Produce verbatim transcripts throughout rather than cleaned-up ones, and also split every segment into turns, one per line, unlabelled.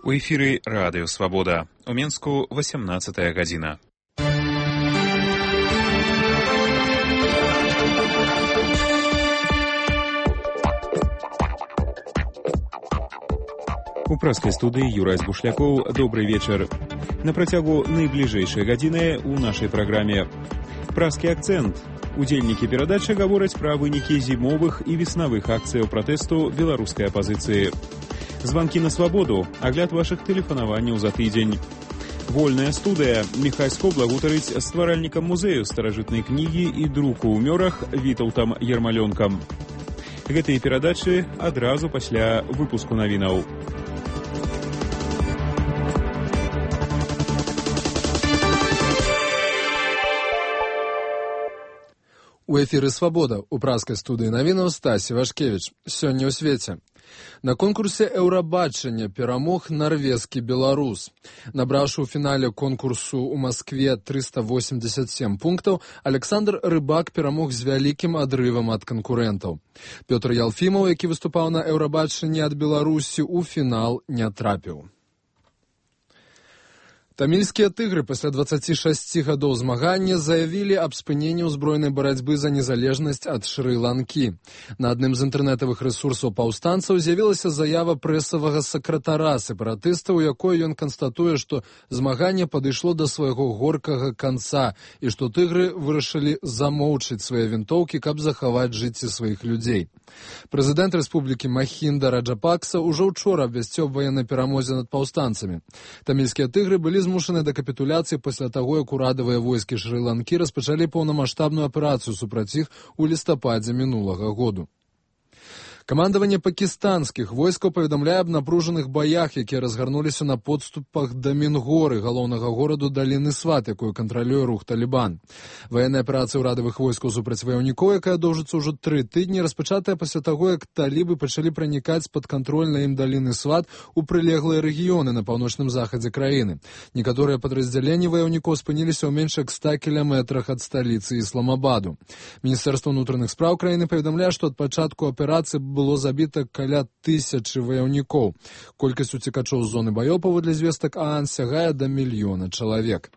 У эфіры Радыё Свабода. У Менску восемнадцатая гадзіна. У праскай студыі Юрай Збушлякоў. Добрый вечар. На працягу найбліжэйшай гадзіны ў нашай праграме «Праскі акцэнт». Удзельнікі перадачы гавораць пра вынікі зімовых і веснавых акцыяў пратэсту беларускай апазіцыі. Званкі на свабоду, агляд вашых тэлефанаванняў за тыдзень. Вольная студыя. Міхай Скобла гутарыць з стваральнікам музею старажытнай кнігі і друку ў мёрах Вітаўтам Ярмалёнкам. Гэтыя перадачы адразу пасля выпуску навінаў.
У эфіры «Свабода» у праскай студыі навінаў Стасі Вашкевіч. Сёння ў свеце. На конкурсе «Еўрабачання» перамог нарвежскі беларус. Набраўшы ў фінале конкурсу ў Маскве трыста восемьдесят семь пунктаў, Александр Рыбак перамог з вялікім адрывам ад канкурэнтаў. Пётр Ялфімаў, які выступаў на «Еўрабачанні» ад Беларусі, у фінал не трапіў. Тамільскія тыгры пасля дваццаці шасці гадоў змагання заявілі аб спыненні ўзброенай барацьбы за незалежнасць ад Шры-Ланкі. На адным з інтэрнэтавых рэсурсаў паўстанцаў з'явілася заява прэсавага сакратара сепаратыстаў, у якой ён канстатуе, што змаганне падышло да свайго горкага канца і што тыгры вырашылі замоўчыць свае вінтоўкі, каб захаваць жыцці сваіх людзей. Прэзідэнт рэспублікі Махінда Раджапакса ўжо ўчора абвясціў аб ваеннай перамозе над паўстанцамі. Тамільскія тыгры былі змушаны да капітуляцыі пасля таго, як урадавыя войскі Шры-Ланкі распачалі паўнамаштабную аперацыю супраць іх у лістападзе мінулага году. Камандаванне пакістанскіх войскаў паведамляе аб напружаных баях, якія разгарнуліся на подступах да Мінгоры, галоўнага гораду даліны Сват, якую кантралюе рух Талібан. Ваенная аперацыя ўрадавых войскаў супраць ваяўнікоў, якая доўжыцца ўжо тры тыдні, распачатая пасля таго, як талібы пачалі пранікаць з-пад кантрольнай ім даліны Сват у прылеглыя рэгіёны на паўночным захадзе краіны. Некаторыя падраздзяленні ваяўнікоў спыніліся ў менш як ста кіламетрах ад сталіцы Ісламабаду. Міністэрства ўнутраных спраў краіны паведамляе, што ад пачатку аперацыі было забіта каля тысячы ваяўнікоў. Колькасць уцекачоў з зоны баёў, паводле звестак ААН, сягае да мільёна чалавек.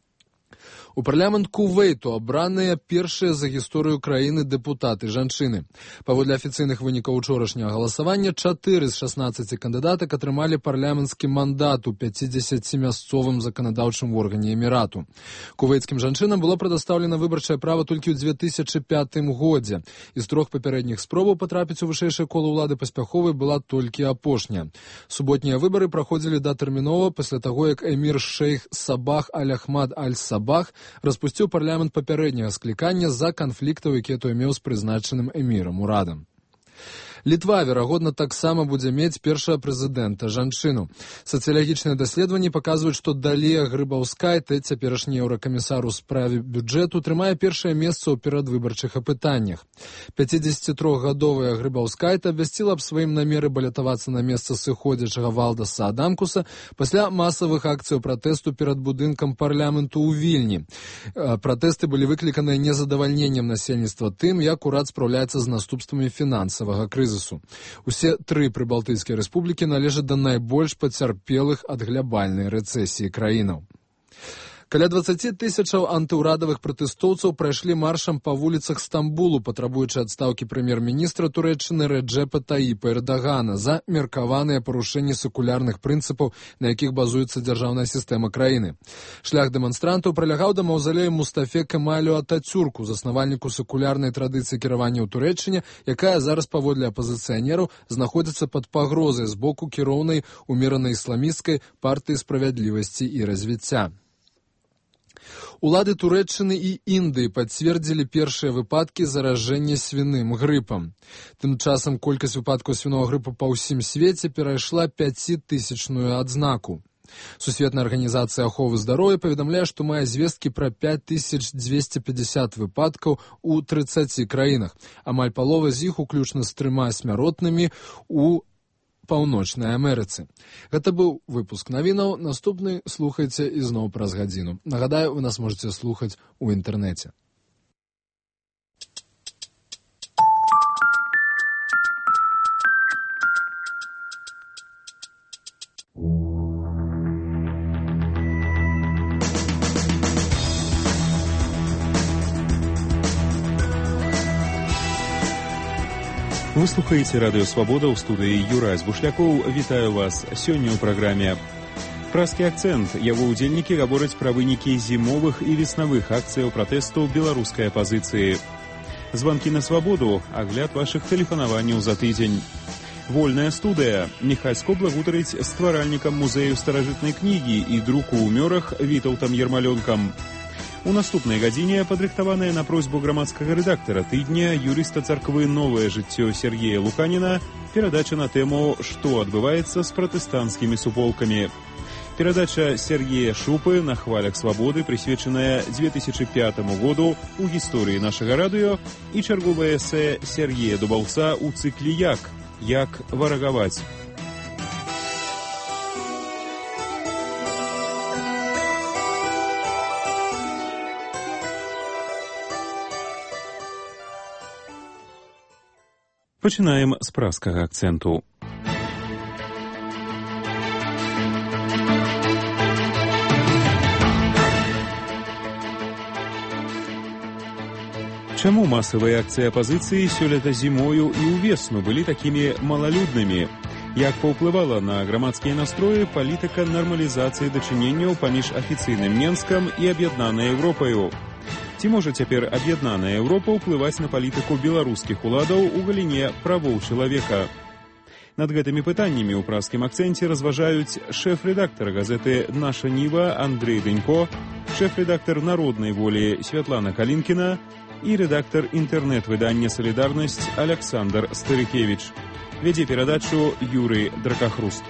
У парламент Кувейту абраныя першыя за гісторыю краіны дэпутаты жанчыны. Паводле афіцыйных вынікаў учорашняга галасавання, чатыры з шаснаццаці кандыдатак атрымалі парламенцкі мандат у пяцідзесяцімясцовым заканадаўчым органе эмірату. Кувейтскім жанчынам было прадастаўлена выбарчае права толькі ў дзве тысячы пятым годзе. З трох папярэдніх спробаў патрапіць у вышэйшае кола ўлады паспяховай была толькі апошняя. Суботнія выбары праходзілі датэрмінова пасля таго, як эмір шэйх Сабах Аль-Ахмад Аль-Сабах распусціў парламент папярэдняга склікання з-за канфліктаў, якія той меў з прызначаным эмірам урадам. Літва, верагодна, таксама будзе мець першага прэзідэнта жанчыну. Сацыялагічныя даследаванні паказваюць, што Далія Грыбаўскайта, цяперашні еўракамісар у справе бюджэту, трымае першае месца ў перадвыбарчых апытаннях. пяцідзесяцітрохгадовая Грыбаўскайта абвясціла аб сваім намеры балятавацца на месца сыходзячага Валдаса Адамкуса пасля масавых акцыяў пратэсту перад будынкам парламенту ў Вільні. Пратэсты былі выкліканыя незадавальненнем насельніцтва тым, як урад спраўляецца з наступствамі фінансавага крызісу. Усе тры прыбалтыйскія рэспублікі належаць да найбольш пацярпелых ад глябальнай рэцэсіі краінаў. Каля дваццаці тысячаў антыўрадавых пратэстоўцаў прайшлі маршам па вуліцах Стамбулу, патрабуючы адстаўкі прэм'ер-міністра Турэччыны Рэджэпа Таіпа Эрдагана за меркаваныя парушэнні секулярных прынцыпаў, на якіх базуецца дзяржаўная сістэма краіны. Шлях дэманстрантаў пралягаў да маўзалея Мустафе Кемалю Атацюрку, заснавальніку секулярнай традыцыі кіравання ў Турэччыне, якая зараз паводле апазіцыянераў знаходзіцца пад пагрозай з боку кіроўнай умеранай ісламісцкай партыі справядлівасці і развіцця. Улады Турэччыны і Індыі пацвердзілі першыя выпадкі заражэння свіным грыпам. Тым часам колькасць выпадкаў свінога грыпу па ўсім свеце перайшла пяцітысячную адзнаку. Сусветная арганізацыя аховы здароўя паведамляе, што мае звесткі пра пяць тысяч дзвесце пятьдесят выпадкаў у трыццаці краінах. Амаль палова з іх, уключна з трыма смяротнымі, у Паўночнай Амерыцы. Гэта быў выпуск навінаў. Наступны слухайце ізноў праз гадзіну. Нагадаю, вы нас можете слухаць у інтэрнэце.
Вы слухаеце радыё Свабода, ў студыі Юрай Збушлякоў. Вітаю вас сёння ў праграме. Празкі акцэнт. Яго ўдзельнікі гавораць пра вынікі зімовых і веснавых акцыяў пратэсту беларускай апазіцыі. Званкі на Свабоду, агляд вашых тэлефанаванняў за тыдзень. Вольная студыя. Міхась Кобла гутарыць з стваральнікам музею старажытнай кнігі і друку ў мёрах Вітаўтам Ермалёнкам. У наступнай гадзіне падрыхтаваная на просьбу грамадскага рэдактара тыдня юрыста царквы «Новае жыццё» Сергея Луканіна перадача на тэму «Што адбываецца з пратэстанцкімі суполкамі». Перадача Сергея Шупы на хвалях свабоды, прысвечаная дзве тысячы пятаму году ў гісторыі нашага радыё, і чарговае эсэ Сергея Дубаўца ў цыкле «Як? Як варагаваць?». Пачынаем з празкага акцэнту. Чаму масавыя акцыі апазіцыі сёлета зімою і ўвесну былі такімі малалюднымі? Як паўплывала на грамадскія настроі палітыка нармалізацыі дачыненняў паміж афіцыйным Менскам і аб'яднанай Еўропаю? Ці можа цяпер аб'яднаная Еўропа ўплываць на палітыку беларускіх уладаў у галіне правоў чалавека? Над гэтымі пытаннямі ў празкім акцэнце разважаюць шэф-рэдактар газеты «Наша Ніва» Андрэй Дэнько, шэф-рэдактар «Народнай волі» Святлана Калінкіна і рэдактар інтэрнэт-выдання «Салідарнасць» Аляксандр Старыкевіч. Вядзе перадачу Юрый Дракахруст.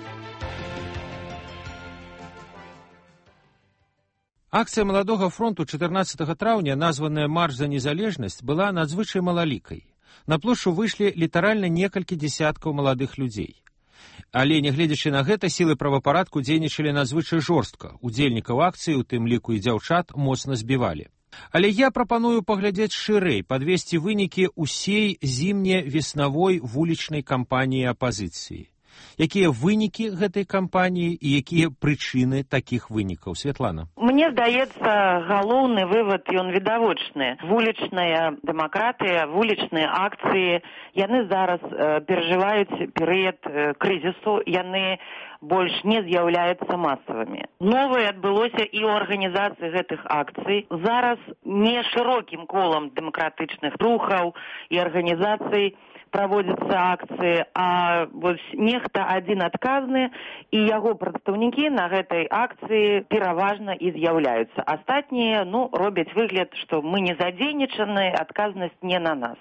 Акцыя маладога фронту чатырнаццатага траўня, названая «Марш за незалежнасць», была надзвычай малалікай. На плошчу выйшлі літаральна некалькі дзесяткаў маладых людзей. Але, нягледзячы на гэта, сілы правапарадку дзейнічалі надзвычай жорстка. Удзельнікаў акцыі, у тым ліку і дзяўчат, моцна збівалі. Але я прапаную паглядзець шырэй, падвесці вынікі ўсей зімне-веснавой вулічнай кампаніі апазіцыі. Якія вынікі гэтай кампаніі і якія прычыны такіх вынікаў? Святлана.
Мне здаецца, галоўны вывад, ён відавочны. Вулічная дэмакратыя, вулічныя акцыі, яны зараз э, перажываюць перыяд э, крызісу, яны больш не з'яўляюцца масавымі. Новае адбылося і ў арганізацыі гэтых акцый. Зараз не шырокім колам дэмакратычных рухаў і арганізацый праводзяцца акцыі, а вось нехта адзін адказны, і яго прадстаўнікі на гэтай акцыі пераважна і з'яўляюцца. Астатнія, ну, робяць выгляд, што мы не задзейнічаны, адказнасць не на нас.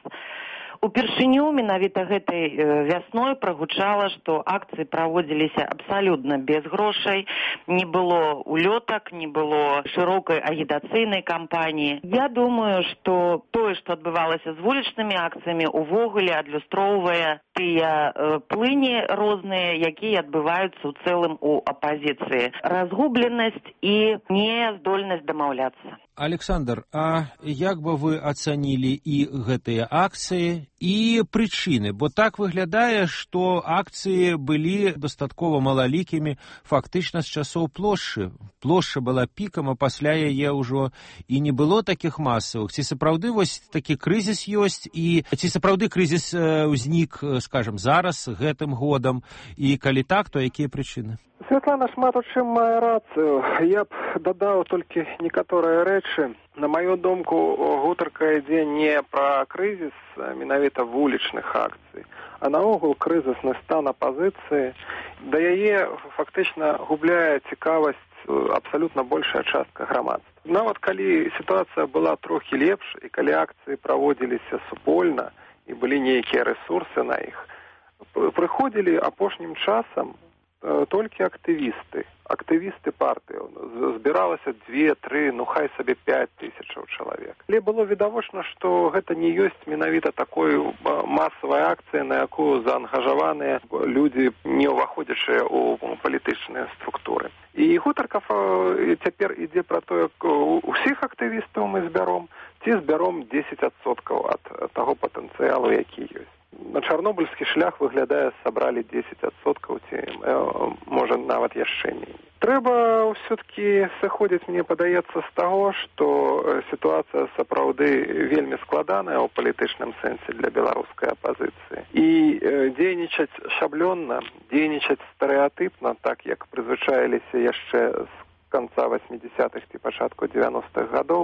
Упершыню менавіта гэтай вясной прагучала, што акцыі праводзіліся абсалютна без грошай, не было улётак, не было шырокай агітацыйнай кампаніі. Я думаю, што тое, што адбывалася з вулічнымі акцыямі, увогуле адлюстроўвае тыя э, плыні розныя, якія адбываюцца ў цэлым у апазіцыі. Разгубленасць і няздольнасць дамаўляцца.
Александр, а як бы вы ацанілі і гэтыя акцыі, і прычыны? Бо так выглядае, што акцыі былі дастаткова малалікімі фактычна з часоў плошчы. Плошча была пікам, а пасля яе ўжо і не было такіх масавых. Ці сапраўды вось такі крызіс ёсць, і ці сапраўды крызіс э, ўзнік, скажам, зараз, гэтым годам, і калі так, то якія прычыны?
Святлана шмат у чым мае рацыю. Я б дадаў толькі некаторыя рэчы. На маю думку, гутарка ідзе не пра крызіс менавіта вулічных акцый, а наогул крызісны стан апазіцыі. Да яе фактычна губляе цікавасць абсалютна большая частка грамадства. Нават калі сітуацыя была трохі лепш, і калі акцыі праводзіліся супольна, і былі нейкія рэсурсы на іх, прыходзілі апошнім часам толькі актывісты, актывісты партыі. Збіралася дзве, тры, ну хай сабе пяць тысячаў чалавек. Але было відавочна, што гэта не ёсць менавіта такой масавай акцыі, на якую заангажаваныя людзі, не ўваходзячыя ў палітычныя структуры. І гутарка цяпер ідзе пра тое, усіх актывістаў мы збяром, ці збяром дзесяць адсоткаў ад таго патэнцыялу, які ёсць. На чарнобыльскі шлях выглядае, сабралі дзесяць адсоткаў, ці, можа, нават яшчэ меней. Трэба ўсё-таки сыходзіць, мне падаецца, з таго, што сітуацыя сапраўды вельмі складаная ў палітычным сэнсе для беларускай апазіцыі. І дзейнічаць шаблённа, дзейнічаць стэрэатыпна, так як прызвычаіліся яшчэ з конца восьмидесятых ці пачатку девяностых гадоў,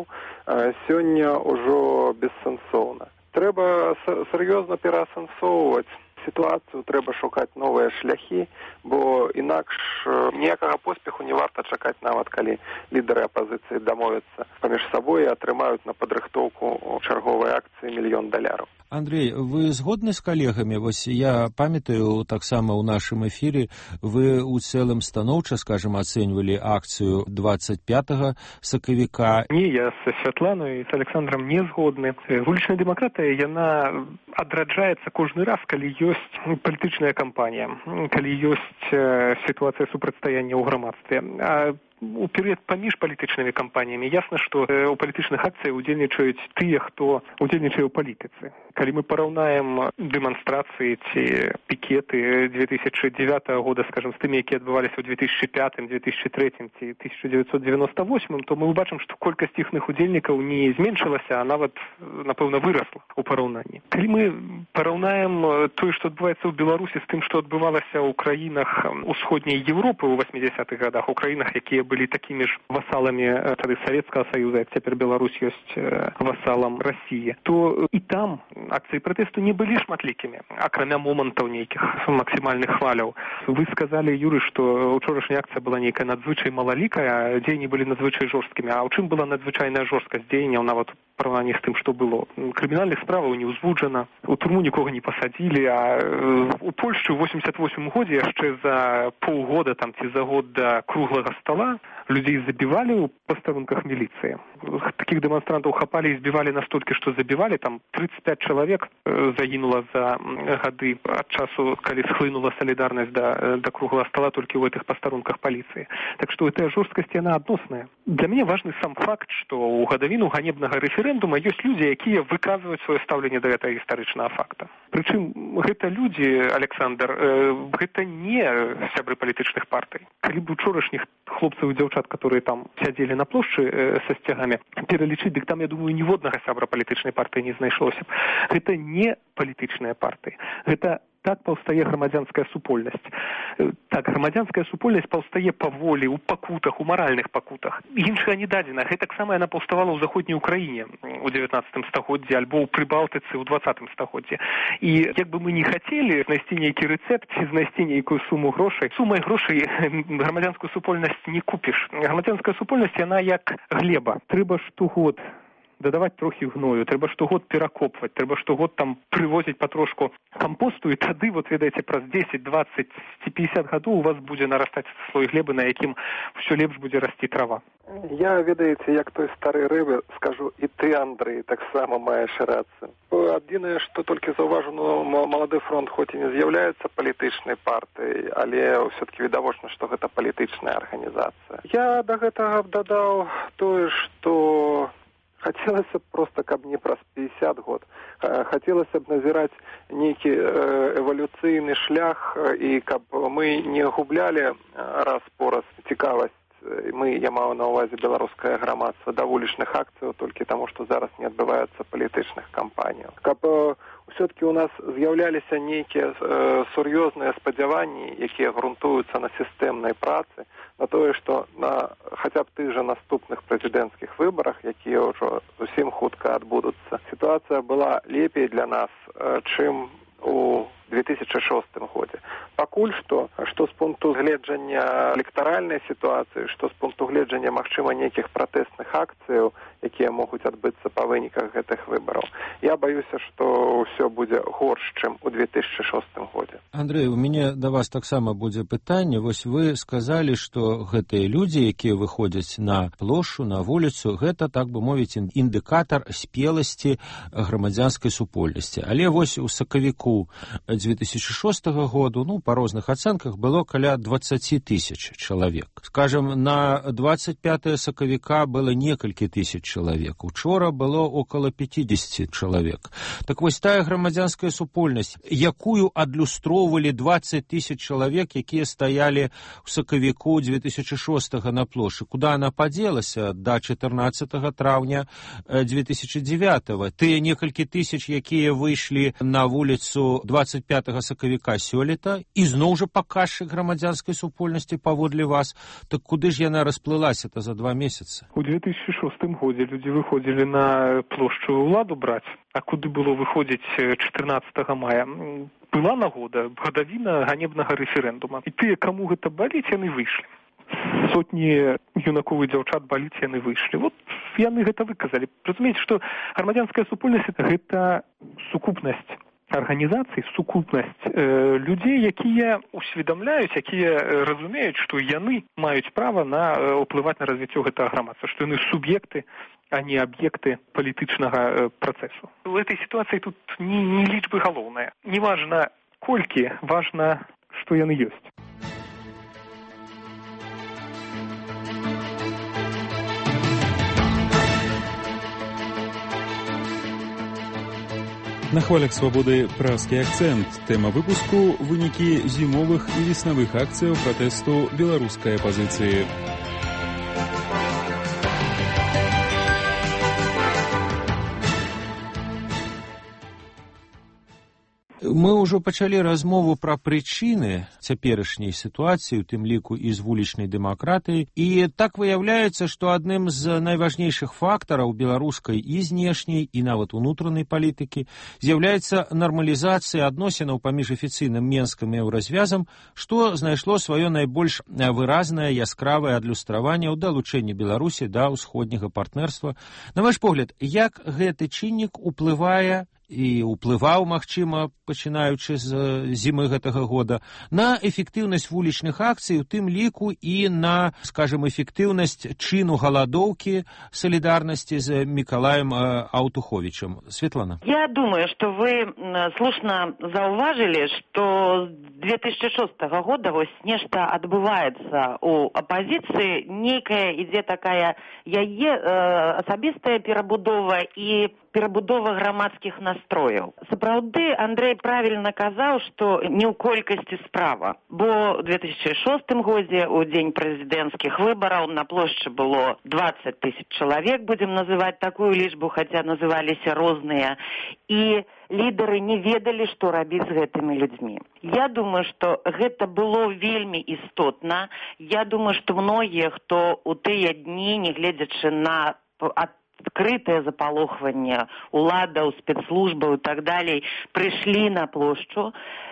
сёння ўжо бессэнсоўна. Трэба сур'ёзна пераасэнсоўваць сітуацыю, трэба шукаць новыя шляхі, бо інакш ніякага поспеху не варта чакаць нават, калі лідары апазіцыі дамовяцца паміж сабой і атрымаюць на падрыхтоўку чарговай акцыі мільён даляраў.
Андрей, вы згодны з калегамі? Вось я памятаю, таксама ў нашым эфіры вы ў цэлым станоўча, скажем, ацэньвалі акцыю двадцать пятага сакавіка.
Не, я з Святланай і з Александром не згодны. Вулічная дэмакратыя, яна адраджаецца кожны раз, калі ёсць палітычная кампанія, калі ёсць сітуацыя супрацьстаяння ў грамадстве. А у перыяд паміж палітычнымі кампаніямі ясна, што ў палітычных акцыях удзельнічаюць тыя, хто удзельнічае ў палітыцы. Калі мы параўнаем дэманстрацыі ці пікеты две тысячи девятого года, скажем, з тымі, якія адбываліся ў две тысячи пятым, две тысячи третьем ці тысяча девятьсот девяносто восьмым, то мы ўбачым, што колькасць іхных удзельнікаў не зменшылася, а нават, напэўна, вырасла ў параўнанні. Калі мы параўнаем тое, што адбываецца ў Беларусі з тым, што адбывалася ў краінах усходняй Европы ў восьмидесятых гадах, у краінах, якія былі такімі ж васаламі тады Савецкага Саюза, як цяпер Беларусь ёсць васалам Расіі, то і там акцыі пратэсту не былі шматлікімі, акрамя момантаў нейкіх максімальных хваляў. Вы сказалі, Юрый, што учорашняя акцыя была нейкая надзвычай малалікая, а дзеянні былі надзвычай жорсткімі. А ў чым была надзвычайная жорсткасць дзеянняў, нават у параўнанні з тым, што было? Крымінальных справаў не ўзвуджана, у турму нікога не пасадзілі, а у Польшчы ў восемьдесят восьмым годзе яшчэ за паўгода там ці за год да круглага стола людзей забівалі ў пастарунках міліцыі. Такіх дэманстрантаў хапалі і збівалі настолькі, што забівалі, там тридцать пять чалавек загінула за гады ад часу, калі схлынула салідарнасць да, да круглага стола толькі ў гэтых пастарунках паліцыі. Так што гэтая жорсткасць, яна адносная. Для мяне важны сам факт, што ў гадавіну ганебнага рэферэндума ёсць людзі, якія выказваюць сваё стаўленне да гэтага гістарычнага факта. Прычым гэта людзі, Александр, гэта не сябры палітычных партый. Калі б учорашніх хлопцаў і дзяўчат, которые там сядзелі на плошчы э, са сцягамі, пералічыць, дык там, я думаю, ніводнага сябра палітычнай партыі не знайшлося б. Гэта не палітычныя партыі. Гэта так паўстае грамадзянская супольнасць. Так, грамадзянская супольнасць паўстае паволі, у пакутах, у маральных пакутах. Іншага не дадзена. Гэта таксама яна паўставала ў заходняй Украіне у дзевятнаццатым стагоддзі альбо ў Прыбалтыцы ў двадцатым стагоддзі. І як бы мы не хацелі знайсці нейкі рэцэпт, знайсці нейкую суму грошай, сумай грошай грамадзянскую супольнасць не купіш. Грамадзянская супольнасць, яна як глеба. Трэба штогод дадаваць трохі гною, трэба штогод перакопваць, трэба штогод там прывозіць патрошку кампосту, і тады, вот ведаеце, праз дзесяць, дваццаць ці пятьдесят гадоў у вас будзе нарастаць слой глебы, на якім ўсё лепш будзе расці трава.
Я, ведаеце, як той стары рыбы, скажу, і ты, Андрей, таксама маеш рацыю. Адзінае, што толькі заўважу, ну, Малады фронт хоць і не з'яўляецца палітычнай партыяй, але ўсё-таки відавочна, што гэта палітычная арганізацыя. Я да гэтага б дадаў тое, што хацелася б проста, каб не праз пятьдесят год. Хацелася б назіраць нейкі эвалюцыйны шлях, і каб мы не гублялі раз по раз цікавасць, мы, я маю на ўвазе беларускае грамадства, да вулічных акцыяў толькі таму, што зараз не адбываецца палітычных кампаніяў. Каб ўсё-таки у нас з'яўляліся нейкія э, сур'ёзныя спадзяванні, якія грунтуюцца на сістэмнай працы, на тое, што на хаця б тых жа наступных прэзідэнцкіх выбарах, якія ўжо зусім хутка адбудуцца, сітуацыя была лепей для нас, э, чым у две тысячи шостым годзе. Пакуль што, што з пункту гледжання электаральнай сітуацыі, што з пункту гледжання, магчыма, нейкіх пратэсных акцыяў, якія могуць адбыцца па выніках гэтых выбараў, я баюся, што ўсё будзе горш, чым у две тысячи шостым годзе.
Андрей, у мяне да вас таксама будзе пытанне. Вось вы сказалі, што гэтыя людзі, якія выходзяць на плошчу, на вуліцу, гэта, так бы мовіць, індыкатар спеласці грамадзянскай супольнасці. Але вось у сакавіку две тысячи шостого году, ну, па розных ацэнках было каля двадцать тысяч чалавек. Скажем, на двадцать пятое сакавіка было некалькі тысяч чалавек. Учора было около пятьдесят чалавек. Так вось тая грамадзянская супольнасць, якую адлюстроўвалі двадцать тысяч чалавек, якія стаялі ў сакавіку две тысячи шостага на плошчы, куда она падзелася да чатырнаццатага траўня две тысячи девятого. Тыя некалькі тысяч, якія выйшлі на вуліцу двадцать пятага сакавіка сёлета, і зноў жа паказчык грамадзянскай супольнасці паводле вас. Так куды ж яна расплылася-то за два месяца?
У две тысячи шостым годзе людзі выходзілі на плошчу ўладу браць, а куды было выходзіць чатырнаццатага мая? Была нагода, гадавіна ганебнага рэферэндума. І тыя, каму гэта баліць, яны выйшлі. Сотні юнакоў і дзяўчат баліць, яны выйшлі. Вот яны гэта выказалі. Разумееце, што грамадзянская супольнасць – гэта сукупнасць арганізацый, сукупнасць э, людзей, якія усведамляюць, якія разумеюць, што яны маюць права на э, ўплываць на развіццё гэтага грамадства, што яны суб'екты, а не аб'екты палітычнага э, працэсу. У этой сітуацыі тут не, не лічбы галоўныя. Не важна колькі, важна, што яны ёсць.
На хвалях свабоды празкі акцэнт. Тэма выпуску – вынікі зімовых і веснавых акцыяў пратэсту беларускай апазіцыі.
Мы ўжо пачалі размову пра прычыны цяперашняй сітуацыі, у тым ліку і з вулічнай дэмакратыяй. І так выяўляецца, што адным з найважнейшых фактараў беларускай і знешняй, і нават унутранай палітыкі з'яўляецца нармалізацыя адносінаў паміж афіцыйным Менскам і Еўразвязам, што знайшло сваё найбольш выразнае яскравае адлюстраванне ў далучэнні Беларусі да ўсходняга партнерства. На ваш погляд, як гэты чыннік уплывае і ўплываў, магчыма, пачынаючы з зімы гэтага года, на эфектыўнасць вулічных акцый, у тым ліку і на, скажем, эфектыўнасць чыну галадоўкі салідарнасці з Миколаем Аўтуховичем. Светлана.
Я думаю, что вы слушно зауважили, что с две тысячи шостого года вось нешта адбываецца у апозіцыі, нейкая ідзе такая яе э, асабістая перабудова і перабудова грамадскіх настрояў. Сапраўды, Андрей правильно казаў, што не ў колькасці справа, бо ў две тысячи шостым годзе, у дзень прэзідэнцкіх выбараў, на плошчы было двадцать тысяч чалавек, будем называць такую лічбу, хаця называліся розныя, і лідары не ведалі, што рабіць з гэтымі людзьмі. Я думаю, што гэта было вельмі істотна. Я думаю, што многія, хто ў тыя дні, не гледзячы на адкрытае запалохванне уладаў, спецслужбаў і так далей, прыйшлі на плошчу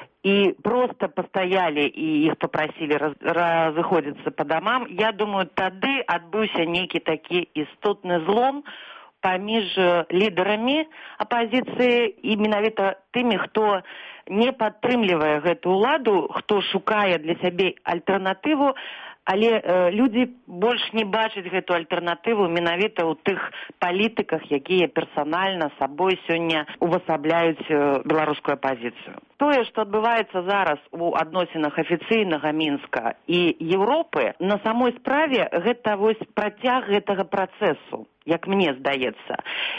і просто пастаялі і іх папрасілі раз, разыходзіцца па дамам. Я думаю, тады адбыўся нейкі такі істотны злом паміж лідарамі апазіцыі і менавіта тымі, хто не падтрымлівае гэту ўладу, хто шукае для сябе альтэрнатыву, але э, людзі больш не бачаць гэту альтэрнатыву менавіта ў тых палітыках, якія персанальна сабой сёння увасабляюць э, беларускую апазіцыю. Тое, што адбываецца зараз у адносінах афіцыйнага Мінска і Еўропы, на самой справе гэта вось працяг гэтага працэсу, як мне здаецца.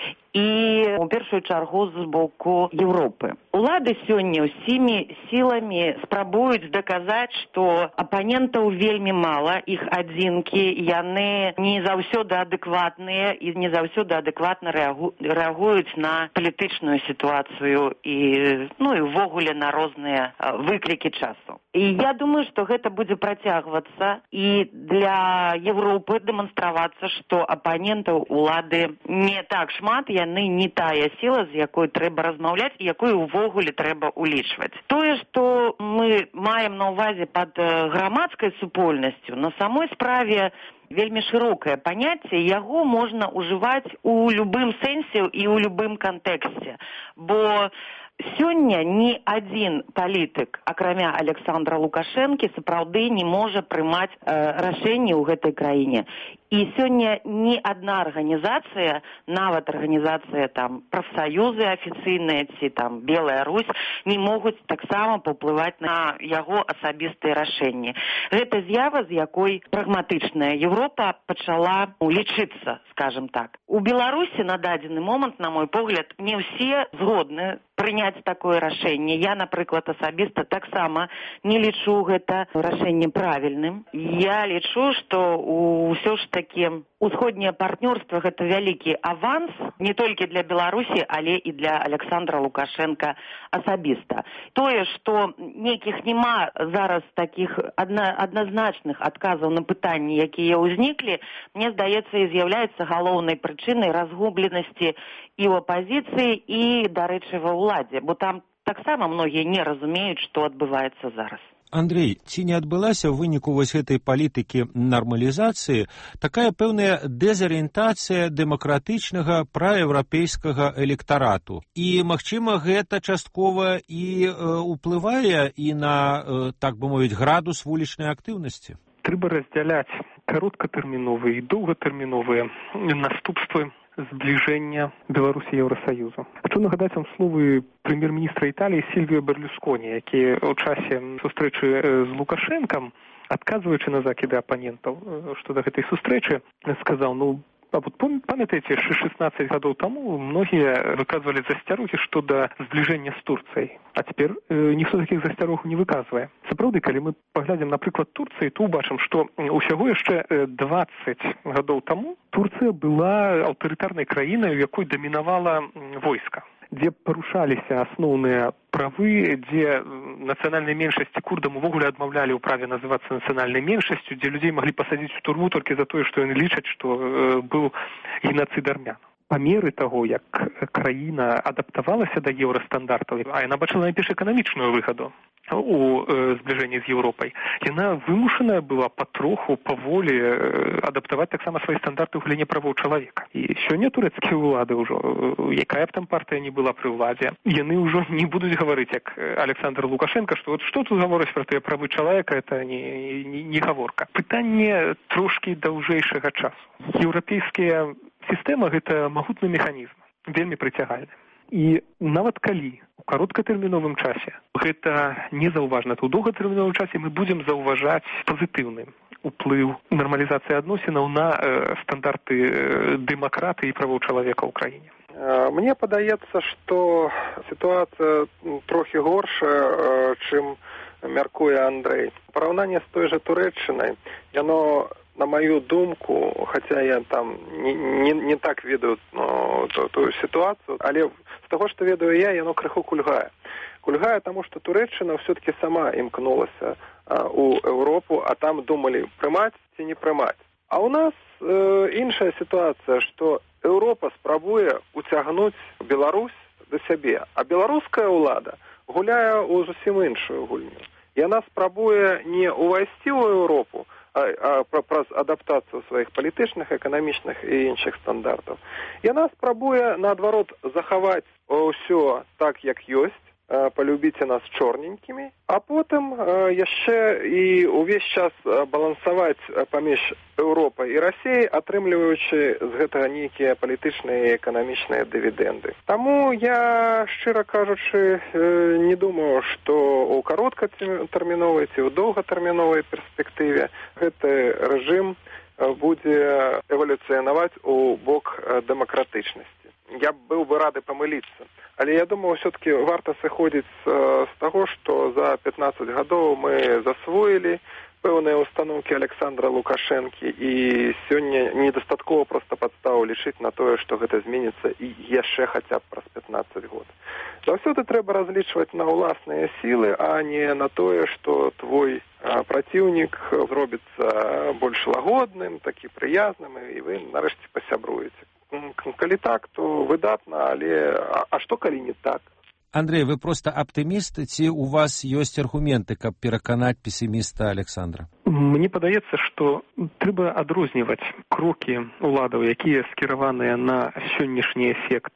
І у першую чаргу з боку Еўропы. Улады сёння ўсімі сіламі спрабуюць даказаць, што апанентаў вельмі мала, іх адзінкі, яны не заўсёды адэкватныя і не заўсёды адэкватна рэагу... рэагуюць на палітычную сітуацыю і, ну, і ўвогуле на розныя выклікі часу. І я думаю, што гэта будзе працягвацца і для Еўропы дэманстравацца, што апанентаў улады не так шмат, яны не тая сіла, з якой трэба размаўляць і якую ўвогуле трэба улічваць. Тое, што мы маем на ўвазе пад грамадскай супольнасцю, на самой справе вельмі шырокае паняцце, яго можна ўжываць у любым сэнсе і ў любым кантэксце, бо Сёння ні адзін палітык, акрамя Александра Лукашэнкі, сапраўды не можа прымаць э, рашэнні ў гэтай краіне. І сёння ні адна арганізацыя, нават арганізацыя там прафсаюзы афіцыйныя ці там Белая Русь, не могуць таксама паўплываць на яго асабістыя рашэнні. Гэта з'ява, з якой прагматычная Еўропа пачала ну, лічыцца, скажем так. У Беларусі на дадзены момант, на мой погляд, не ўсе згодны прыняць такое рашэнне. Я, напрыклад, асабіста таксама не лічу гэта рашэнне правільным. Я лічу, што ўсё ж такі усходняе партнёрства гэта вялікі аванс не толькі для Беларусі, але і для Александра Лукашенка асабіста. Тое, што нейкіх няма зараз такіх адна, адназначных адказаў на пытанні, якія ўзніклі, мне здаецца, і з'яўляецца галоўнай прычынай разгубленасці і ў апазіцыі, і, дарэчы, ва ўладзе, бо там таксама многія не разумеюць, што адбываецца зараз.
Андрей, ці не адбылася ў выніку вось гэтай палітыкі нармалізацыі такая пэўная дэзарыентацыя дэмакратычнага праеўрапейскага электарату? І, магчыма, гэта часткова і э, ўплывае і на, э, так бы мовіць, градус вулічнай актыўнасці?
Трэба раздзяляць кароткатэрміновыя і доўгатэрміновыя наступствы зближення Білорусі і Євросоюзу. Хочу нагадати вам слови прем'єр-міністра Італії Сільвіо Берлюсконі, який у часі зустрічі з Лукашенком, адказуючи на закиди опонентів щодо цієї зустрічі, сказав, ну, а вот памятаете, шестнадцать годов тому многие выказывали засцярогі щодо зближения с Турцией, а теперь э, ніхто таких засцярог не выказывае. Сапраўды, калі мы поглядим, напрыклад, Турции, то убачым, что усяго яшчэ двадцать годов тому Турция была аўтарытарнай краінай, у якой дамінавала войска, дзе парушаліся асноўныя правы, дзе нацыянальнай меншасці курдам увогуле адмаўлялі ў праве называцца нацыянальнай меншасцю, дзе людзей маглі пасадзіць у турму толькі за тое, што яны лічаць, што э, быў геноцид армян. Па меры таго, як краіна адаптавалася да еўрастандартаў, а яна бачыла найперш эканамічную выгаду у э, зближэнні з Еўропай, яна вымушаная была патроху, паволі э, адаптаваць таксама свае стандарты ў галіне правоў чалавека. І сёння турэцкія ўлады ўжо, э, якая б там партыя не была пры ўладзе, яны ўжо не будуць гаварыць, як Александр Лукашенко, што вот што тут гаворыць пра тыя правы чалавека, это не, не, не гаворка. Пытанне трошкі даўжэйшага часу. Еўрапейскія сістэма – гэта магутны механізм, вельмі прыцягальны. І нават калі у кароткатэрміновым часе гэта не заўважна, то ў доўгатэрміновым часе мы будзем заўважаць пазітыўны уплыў нармалізацыі адносінаў на э, стандарты э, дэмакратыі і правоў чалавека ў краіне.
Мне падаецца, што сітуацыя трохі горшая, чым мяркуе Андрэй. Параўнанне з той жа Турэччынай, яно, на мою думку, хотя я там не, не, не так ведаю ну, ту, ту ситуацию, але з того, что ведаю я, яно крыху кульгае. Кульгае, тому что Туреччина все-таки сама імкнулася а, у Европу, а там думали, прымаць ці не прымаць. А у нас э, іншая ситуация, что Европа спрабуе уцягнуць Беларусь до сябе, а беларуская ўлада гуляе у зусім іншую гульню. Яна спрабуе не увайсці ў Европу, а праз адаптацыю сваіх палітычных, эканамічных і іншых стандартаў. Яна спрабуе, наадварот, захаваць ўсё так, як ёсць, полюбіце нас чорненькімі, а потым яшчэ і ўвесь час балансаваць паміж Еўропай і Расіяй, атрымліваючы з гэтага нейкія палітычныя і эканамічныя дывідэнды. Таму я, шчыра кажучы, не думаю, што ў кароткатэрміновай ці ў доўгатэрміновай перспектыве гэты рэжым будзе эвалюцыянаваць у бок дэмакратычнасці. Я быў бы рады памыліцца. Але я думаю, все-таки варта сыходзіць з таго, што за пятнаццаць гадоў мы засвоілі пэўныя установкі Александра Лукашэнкі, і сёння недастаткова проста падставу лічыць на тое, што гэта зменіцца і яшчэ хаця б праз пятнаццаць год. Заўсёды трэба разлічваць на ўласныя сілы, а не на тое, што твой праціўнік зробіцца больш лагодным, такі прыязным, і вы нарэшце пасябруеце. Калі так, то выдатна, але а, а што калі не так?
Андрей, вы просто аптыміст, ці у вас ёсць аргументы, каб пераканаць песіміста Александра?
Мне падаецца, што трэба адрозніваць крокі ўладаў, якія скіраваныя на сённяшні эфект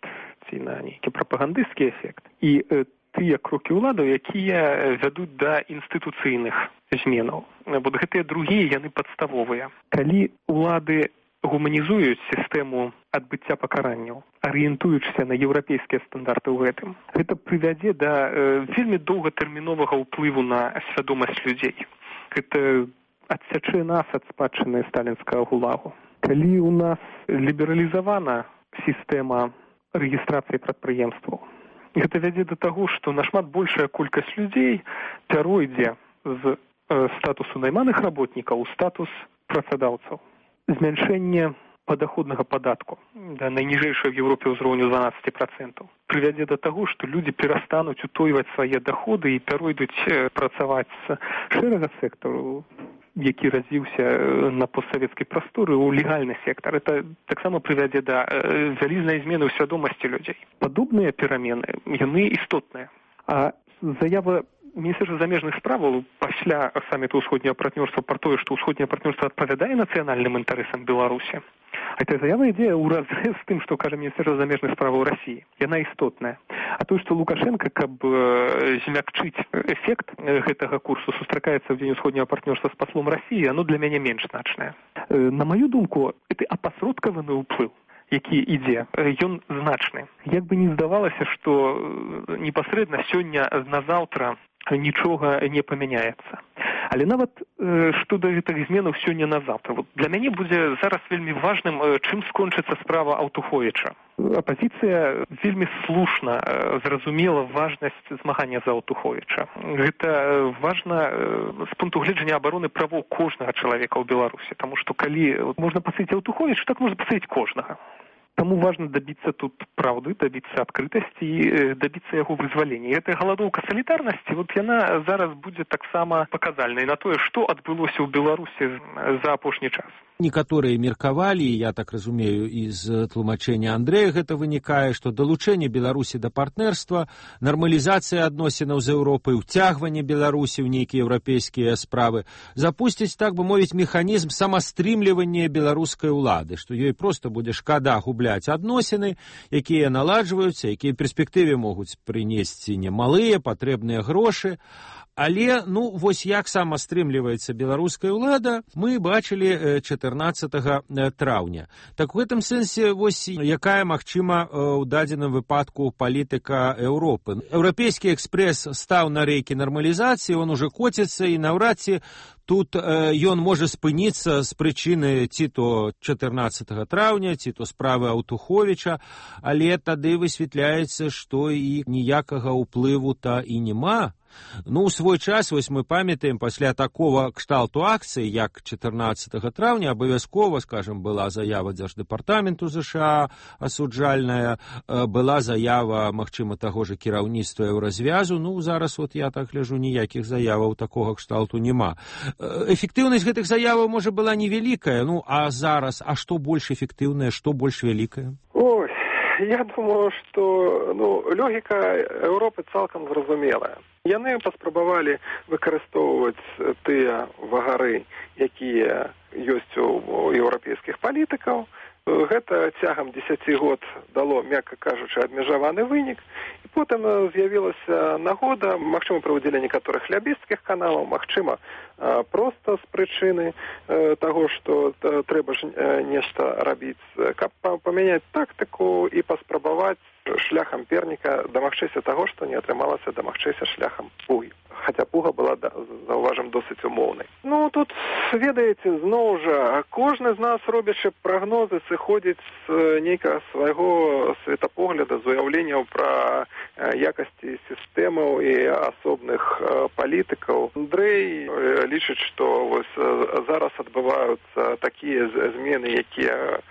ці на нейкі прапагандысцкі эфект. І э, тыя крокі ўладаў, якія вядуць да інстытуцыйных зменаў. Бо гэтыя другія, яны падставовыя. Калі ўлады гуманізуюць сістэму адбыцця пакаранняў, арыентуючыся на еўрапейскія стандарты ў гэтым, гэта прывядзе да э, вельмі доўгатэрміновага ўплыву на свядомасць людзей. Гэта адсячэ нас ад спадчыны сталінскага гулагу. Калі ў нас лібералізавана сістэма рэгістрацыі прадпрыемстваў, гэта вядзе да таго, што нашмат большая колькасць людзей пяройдзе з э, статусу найманых работнікаў у статус працадаўцаў. Змяншэнне падаходнага падатку да найніжэйшага в Европе ўзроўню дванаццаць процентаў прывядзе да таго, што людзі перастануць утойваць свае даходы і пяройдуць э, працаваць з шэрага сектару, які развіўся на постсавецкай прасторы ў легальны сектар. Это таксама прывядзе да э, вялізнай змены ў свядомасці людзей. Падобныя перамены, яны істотныя. А заява міністэрства замежных справаў пасля саміту ўсходняга партнёрства пра тое, што ўсходняе партнёрства адпавядае нацыянальным інтарэсам Беларусі. Эта заява ідзе ў разрэз з тым, што кажа міністэрства замежных справаў Расіі. Яна істотная. А то, што Лукашенко, каб змякчыць эфект гэтага курсу, сустракаецца ў дзень усходняга партнёрства з паслом Расіі, оно для мяне менш значнае. На маю думку, это апасродкаваны ўплыў, які ідзе, ён значны. Як бы не здавалася, што непасрэдна сёння на заўтра нічога не памяняецца. Але нават э, што да гэтых зменаў сёння на заўтра. Вот для мяне будзе зараз вельмі важным, э, чым скончыцца справа Аўтуховіча. Апазіцыя вельмі слушна э, зразумела важнасць змагання за Аўтуховіча. Гэта э, важна э, з пункту гледжання абароны правоў кожнага чалавека ў Беларусі, таму што калі можна пасадзіць Аўтуховіча, так можна пасадзіць кожнага. Таму важна дабіцца тут праўды, дабіцца адкрытасці і дабіцца яго вызвалення. Гэтая галадоўка салідарнасці, вот яна зараз будзе таксама паказальнай на тое, што адбылося ў Беларусі за апошні час.
Некаторыя меркавалі, я так разумею, з тлумачэння Андрэя гэта вынікае, што далучэнне Беларусі да партнерства, нармалізацыя адносінаў з Еўропай, уцягванне Беларусі ў нейкія еўрапейскія справы запусціць, так бы мовіць, механізм самастрымлівання беларускай улады, што ёй проста будзе шкада губляць адносіны, якія наладжваюцца, якія ў перспектыве могуць прынесці немалыя патрэбныя грошы. Але, ну, вось як сама стрымліваецца беларуская ўлада, мы бачылі чатырнаццатага траўня. Так у гэтым сэнсе, вось якая, магчыма, ў дадзеным выпадку палітыка Еўропы. Еўрапейскі экспрэс стаў на рэйкі нармалізацыі, он уже коціцца, і наўрад ці тут ён можа спыніцца з прычыны ці то чатырнаццатага траўня, ці то справы Аўтуховіча, але тады высвятляецца, што і ніякага ўплыву-то і няма. Ну, у свой час, вось мы памятаем, пасля такого кшталту акцыі, як чатырнаццатага траўня, абавязкова, скажем, была заява Дзярждэпартаменту ЗША асуджальная, была заява, магчыма, таго ж кіраўніцтва Еўразвязу. Ну, зараз, вот я так гляжу, ніякіх заяваў такога кшталту няма. Эфектыўнасць гэтых заяваў, можа, была невялікая, ну, а зараз, а што больш эфектыўнае, што больш вялікае?
Ой, я думаю, што, ну, логіка Еўропы цалкам зразумелая. Яны паспрабавалі выкарыстоўваць тыя вагары, якія ёсць у еўрапейскіх палітыкаў. Гэта цягам дзесяці год дало, мякка кажучы, абмежаваны вынік. І потым з'явілася нагода, магчыма, праводзілі некаторых лябісцкіх каналаў, магчыма, проста з прычыны таго, што трэба ж нешта рабіць, каб памяняць тактыку і паспрабаваць шляхам перніка дамагчыся таго, што не атрымалася дамагчыся шляхам пугі. Хаця пуга была, заўважым, досыць умоўнай. Ну, тут, ведаеце, зноў жа, кожны з нас, робячы прагнозы, сыходзіць з нейкага свайго светапогляда, з уяўленняў пра якасці сістэмаў і асобных палітыкаў. Андрэй лічыць, што вось зараз адбываюцца такія змены, якія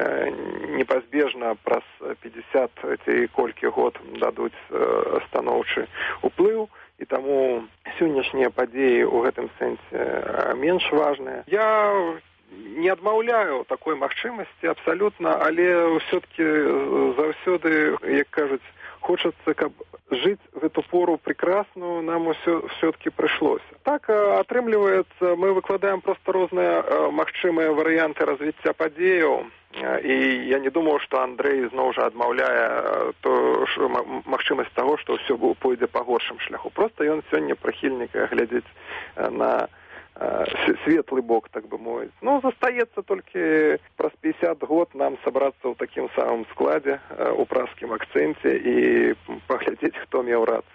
непазбежна праз пятьдесят ці колькі год дадуць станоўчы ўплыў. І таму сённяшнія падзеі ў гэтым сэнсе менш важныя. Я не адмаўляю такой магчымасці абсалютна, але ўсё-таки заўсёды, як кажуць, хочацца, каб жыць в эту пору прекрасную, нам усё все-таки прыйшлося. Так, атрымліваецца, мы выкладаем проста розныя магчымыя варыянты развіцця падзеяў. І я не думаю, што Андрэй зноў жа адмаўляе то магчымасць таго, што ўсё пойдзе па горшым шляху. Проста ён сёння прыхільнік глядзець на светлый бок, так бы мовіць. Ну, застаецца толькі праз пятьдесят год нам сабрацца ў такім самым складзе, у праскім акцэнце і паглядзець, хто меў рацыю.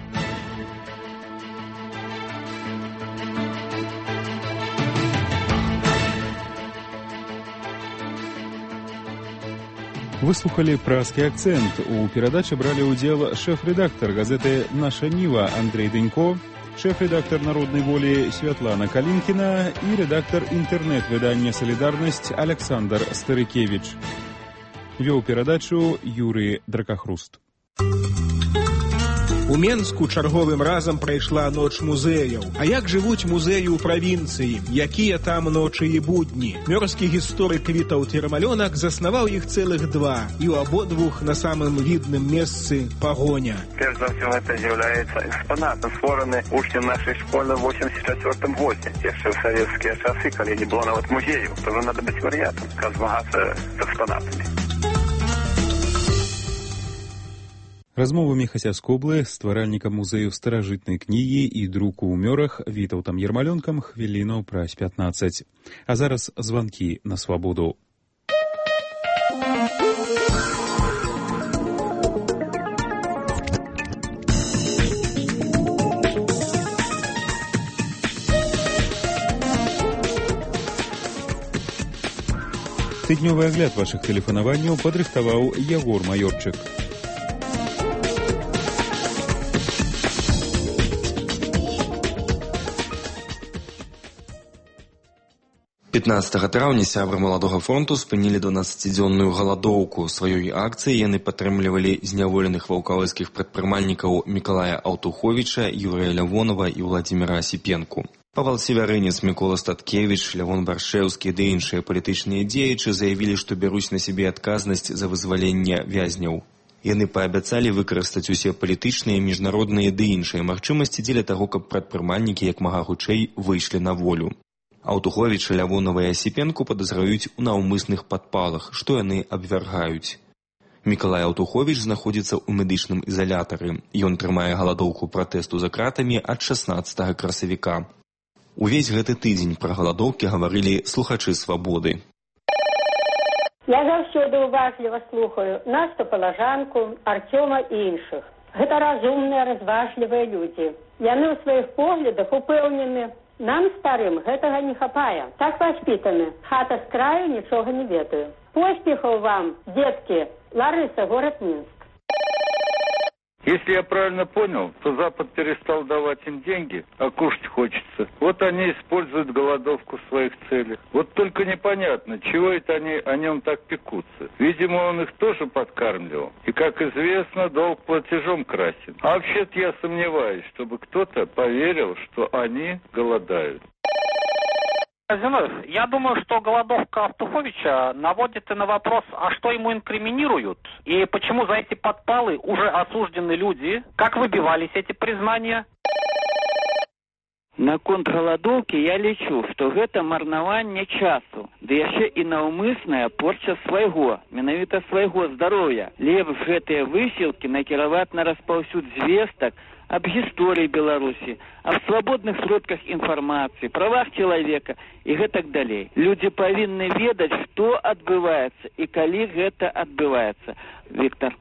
Выслухали «Празкі акцент». У перадачы бралі ўдзел шэф-рэдактар газеты «Наша Ніва» Андрэй Дэнько, шэф-рэдактар «Народнай волі» Святлана Калінкіна і рэдактар інтэрнэт-выдання «Салідарнасць» Александр Старыкевіч. Вёў перадачу Юрый Дракахруст.
У Менску чарговым разам прайшла ноч музеяў. А як жывуць музеі ў правінцыі? Якія там ночы і будні? Мёрзкі гісторык Вітаўт Ярмалёнак заснаваў іх цэлых два, і ў абодвух на самым відным месцы пагоня.
Перш за ўсё гэта з'яўляецца экспанат, створаны вучнем нашай школы ў восемьдесят четвёртым годзе, яшчэ ў савецкія часы, калі не было нават музею. Тоже надо быць варыятам, каб змагацца з экспанатамі.
Размова Міхася Скоблы, стваральнікам музею старажытнай кнігі і друку ў мёрах Вітаўтам Ярмалёнкам хвілінаў праз пятнаццаць. А зараз званкі на свабоду. Тыднёвы агляд вашых тэлефанаванняў падрыхтаваў Ягор Маёрчык.
пятнаццатага траўня сябры маладога фронту спынілі дванаццацідзённую галадоўку. Сваёй акцыяй яны падтрымлівалі зняволеных ваўкавойскіх прадпрымальнікаў Мікалая Аўтуховіча, Юрыя Лявонова і Владзіміра Асіпенку. Павал Севярынец, Мікола Статкевіч, Лявон Баршэўскі ды іншыя палітычныя дзеячы заявілі, што бяруць на сябе адказнасць за вызваленне вязняў. Яны паабяцалі выкарыстаць усе палітычныя, міжнародныя ды іншыя магчымасці дзеля таго, каб прадпрымальнікі як мага хутчэй выйшлі на волю. Аўтуховіча, Лявонова і Асіпенку падазраюць у наўмысных падпалах, што яны абвяргаюць. Мікалай Аўтуховіч знаходзіцца ў медычным ізалятары. Ён трымае галадоўку пратэсту за кратамі ад шаснаццатага красавіка. Увесь гэты тыдзень пра галадоўкі гаварылі слухачы свабоды.
Я заўсёды уважліва слухаю Насту Палажанку, Артёма і іншых. Гэта разумныя, разважлівыя людзі. Яны ў сваіх поглядах упэўнены. Нам, старым, гэтага не хапае. Так воспитаны. Хата з краю, нічога не ведаю. Поспехаў вам, детки. Ларыса, город Минск.
Если я правильно понял, то Запад перестал давать им деньги, а кушать хочется. Вот они используют голодовку в своих целях. Вот только непонятно, чего это они о нем так пекутся. Видимо, он их тоже подкармливал. И, как известно, долг платежом красен. А вообще-то я сомневаюсь, чтобы кто-то поверил, что они голодают.
Я думаю, что голодовка Аўтуховича наводит и на вопрос, а что ему инкриминируют, и почему за эти подпалы уже осуждены люди, как выбивались эти признания.
Наконт галадоўкі я лічу, што гэта марнаванне часу, ды яшчэ і наўмысная порча свайго, менавіта свайго здароўя. Лепш гэтыя высілкі накіраваць на распаўсюд звестак об гісторыі Беларусі, об свабодных сродках інфармацыі, правах чалавека і гэтак далей. Людзі павінны ведаць, што адбываецца і калі гэта адбываецца. Віктор.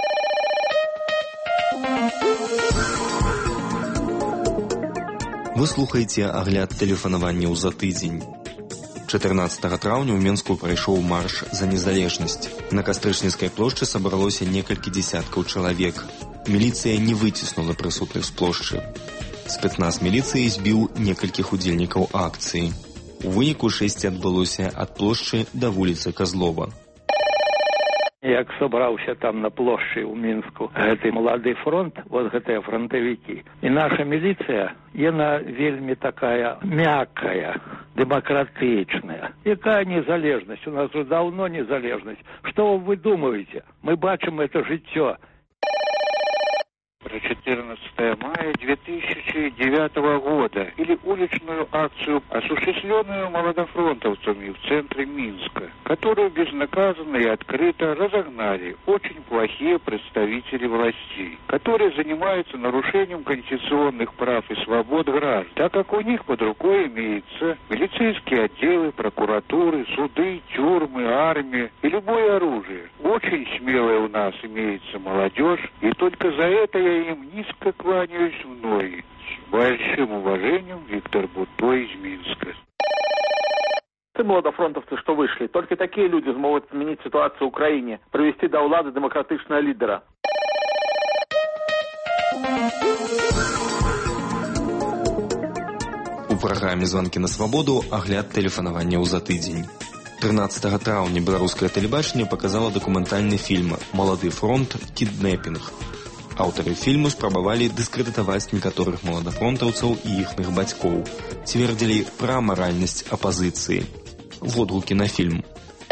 Вы слухаеце агляд тэлефанаванняў за тыдзень. чатырнаццатага траўня ў Менску прайшоў марш за незалежнасць. На Кастрычніцкай плошчы сабралося некалькі дзесяткаў чалавек. Міліцыя не выціснула прысутных з плошчы. Спецназ міліцыі збіў некалькіх удзельнікаў акцыі. У выніку шэсце адбылося ад плошчы да вуліцы Казлова.
Як собраўся там на плошчы ў Мінску гэты малады фронт, вот гэтыя фронтавікі. І наша міліцыя, яна вельмі такая мяккая, дэмакратычная. Якая незалежнасць? У нас уже давно незалежнасць. Што вы думаете? Мы бачым это жыццё.
четырнадцатое мая две две тысячи девятого года или уличную акцию, осуществленную молодофронтовцами в центре Минска, которую безнаказанно и открыто разогнали очень плохие представители властей, которые занимаются нарушением конституционных прав и свобод граждан, так как у них под рукой имеются милицейские отделы, прокуратуры, суды, тюрьмы, армия и любое оружие. Очень смелая у нас имеется молодежь, и только за это я им низко кланяюсь в ноги. С большим уважением, Виктор Будто из Минска.
Ты, молодофронтовцы, что вышли. Только такие люди смогут изменить ситуацию в Украине, привести до влади демократичного лидера.
У праграме «Звонки на свободу» агляд тэлефанаванняў за тыдзень. тринадцатого траўня беларускае тэлебачанне паказала дакументальны фільм «Малады фронт. Кіднэпінг». Аўтары фільму спрабавалі дыскрэдытаваць некаторых маладафронтаўцаў і іхных бацькоў, цвердзілі пра маральнасць апазіцыі. Водгукі на фильм.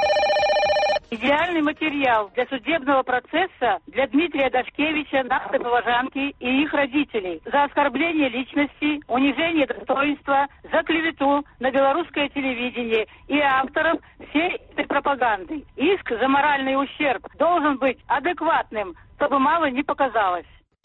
Идеальный материал для судебного процесса для Дмитрия Дашкевича, Насты Поважанки и их родителей за оскорбление личности, унижение достоинства, за клевету на белорусское телевидение и авторов всей этой пропаганды. Иск за моральный ущерб должен быть адекватным, чтобы мало не показалось.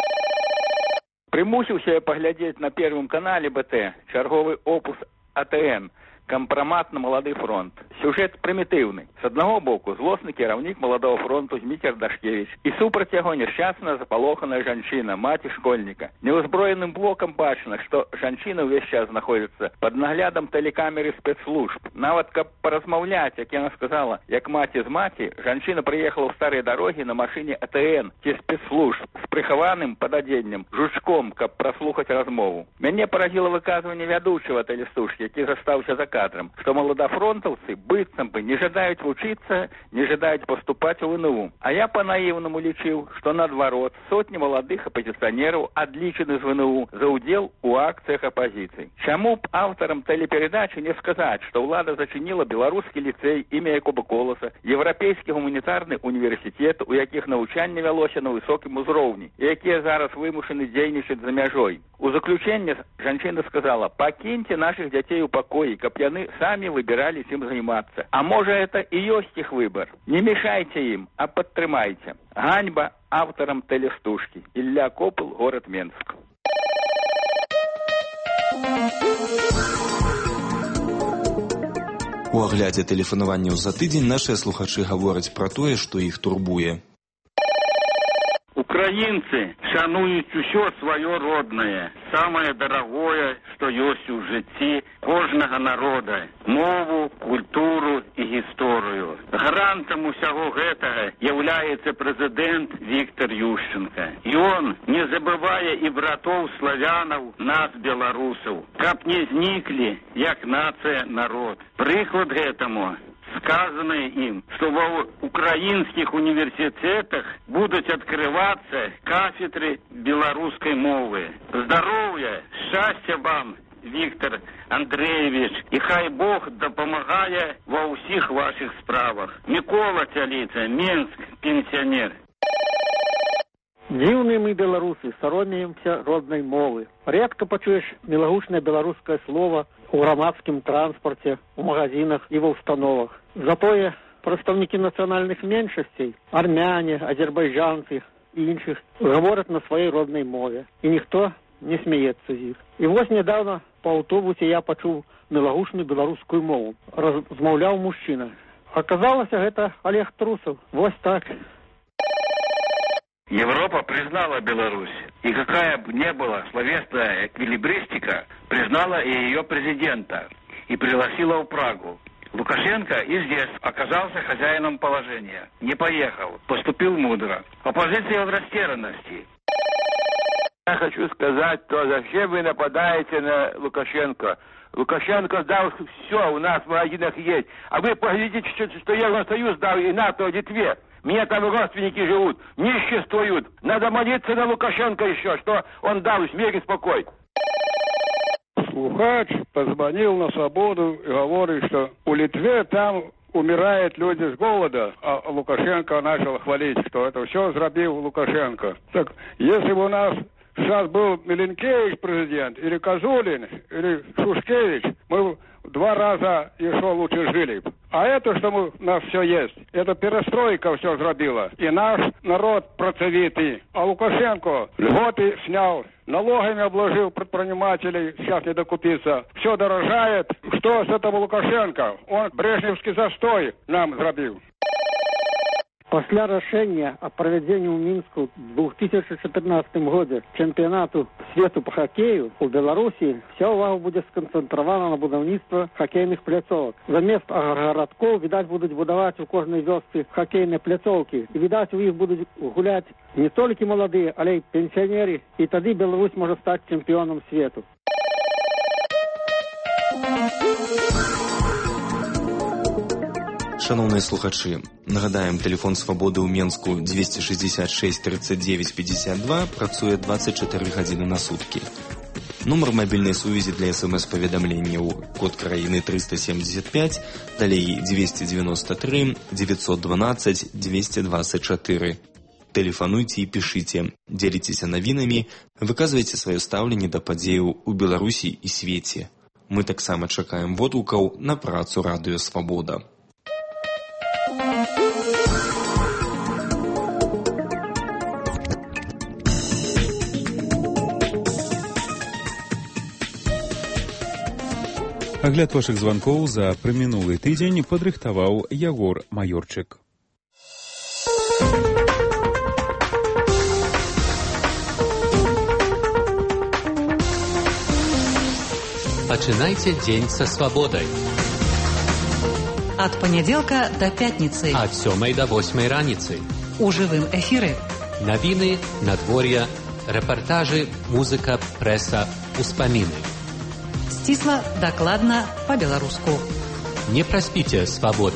Примусился я поглядеть на Первом канале БТ черговый опус АТН «Компромат на молодой фронт». Сюжет примитивный. С одного боку злостный кіраўнік молодого фронту Дмитрий Дашкевич и супраць яго несчастная заполоханная жанчына, мать школьника. Неузброенным блоком бачно, что жанчына весь час находится под наглядом телекамеры спецслужб. Нават каб поразмаўляць, як яна сказала, як мать из мати, жанчына приехала в старые дороги на машине АТН, ці спецслужб, с прихованным подадзеннем, жучком, каб прослухать размову. Мяне поразило выказывание вядучего телестужки, які застаўся за кадром, что молодофронтовцы быццам бы не жадаюць вучиться, не жадаюць поступать в ВНУ. А я по-наивному лічыў, что наадварот сотни молодых оппозиционеров отличены из ВНУ за удел у акциях оппозиции. Чаму б авторам телепередачи не сказать, что влада зачинила белорусский лицей імя Якуба Коласа, Европейский гуманитарный университет, у якіх навучанне вялося на высокім узроўні, і якія зараз вымушаны дзейнічаць за мяжой. У заключение жанчына сказала: покиньте наших детей у покоя, каб яны сами выбирали чем заниматься. А может это и есть их выбор. Не мешайте им, а подтрымайте. Ганьба авторам телестужки. Илья Копыл, город Минск.
У аглядзе тэлефанаванняў за тыдзень нашыя слухачы гавораць пра тое, што іх турбуе.
Украинцы шануюць усё свое родное, самое дорогое, что есть у жыцці кожнага народа, мову, культуру и гісторыю. Гарантам усяго гэтага является президент Виктор Ющенко. И он не забывая и братов славянов, нас, белорусов, каб не зникли, як нация, народ. Прыклад гэтаму сказанное им, что в украинских университетах будут открываться кафедры белорусской мовы. Здоровья, счастья вам, Виктор Андреевич, и хай Бог допомагає во всех ваших справах. Микола Тяліца, Минск, пенсионер.
Дзіўныя мы, беларусы, саромеемся родной мовы. Редко почуешь мілагучнае беларускае слово у грамадскім транспорте, у магазинах и во установах. Затое прадстаўнікі нацыянальных меншасцей, армяне, азербайджанцы и іншых, говорят на своей родной мове. И никто не смеется з іх. И вот недавно по автобусе я почув мілагучную беларускую мову. Размаўляў мужчина. Оказалось, это Олег Трусов. Вот так.
Европа признала Беларусь, и какая бы ни была словесная эквилибристика, признала и ее президента, и пригласила в Прагу. Лукашенко и здесь оказался хозяином положения, не поехал, поступил мудро. Оппозиция в растерянности.
Я хочу сказать, что зачем вы нападаете на Лукашенко? Лукашенко дал все, у нас в магазинах есть. А вы поглядите, что, что Евросоюз дал и НАТО Литве. Мне там родственники живут, ниществуют. Надо молиться на Лукашенко еще, что он дал мир и спокой.
Слухач позвонил на свободу и говорит, что у Литве там умирают люди с голода, а Лукашенко начал хвалить, что это все сделал Лукашенко. Так, если бы у нас сейчас был Миленкевич президент, или Козулин, или Шушкевич, мы два раза еще лучше жили. А это, что мы, у нас все есть, это перестройка все зробила. И наш народ процветый. А Лукашенко льготы снял, налогами обложил предпринимателей, сейчас не докупиться. Все дорожает. Что с этого Лукашенко? Он брежневский застой нам зробил.
Пасля рашэння о правядзенні ў Мінску ў две тысячи четырнадцатым годзе чэмпіянату свету по хоккею у Беларусі вся ўвага будзе сканцэнтравана на будаўніцтва хоккейных пляцовак. Замест гарадкоў, відаць, будуць будаваць у кожнай вёсцы хоккейныя пляцоўкі. І, відаць, у іх будуць гуляць не толькі маладыя, але і пенсіянеры. І тады Беларусь можа стаць чэмпіёнам свету.
Шановные слухачи, нагадаем, телефон свободы ў Менску двести шестьдесят шесть тридцать девять пятьдесят два працуе двадцать четыре гадзіны на сутки. Номер мобильной сувязі для смс-паведамленняў код краіны триста семьдесят пять, далей двести девяносто три девятьсот двенадцать двести двадцать четыре. Телефануйте и пишите, делитесь навінамі, выказвайце сваё стаўленне да падзеяў у Беларусі і свеце. Мы таксама чакаем водгукаў на працу радыё Свабода.
Агляд вашых званкоў за прамінулы тыдзень падрыхтаваў Ягор Маёрчык.
Пачынайце дзень са свабодай.
Ад панядзелка да пятніцы.
Ад сёмай да восьмай раніцы.
У жывым эфіры.
Навіны, надвор'я, рэпартажы, музыка, прэса, успаміны.
Сцісла, дакладна, па-беларуску.
Не праспіце свабоды.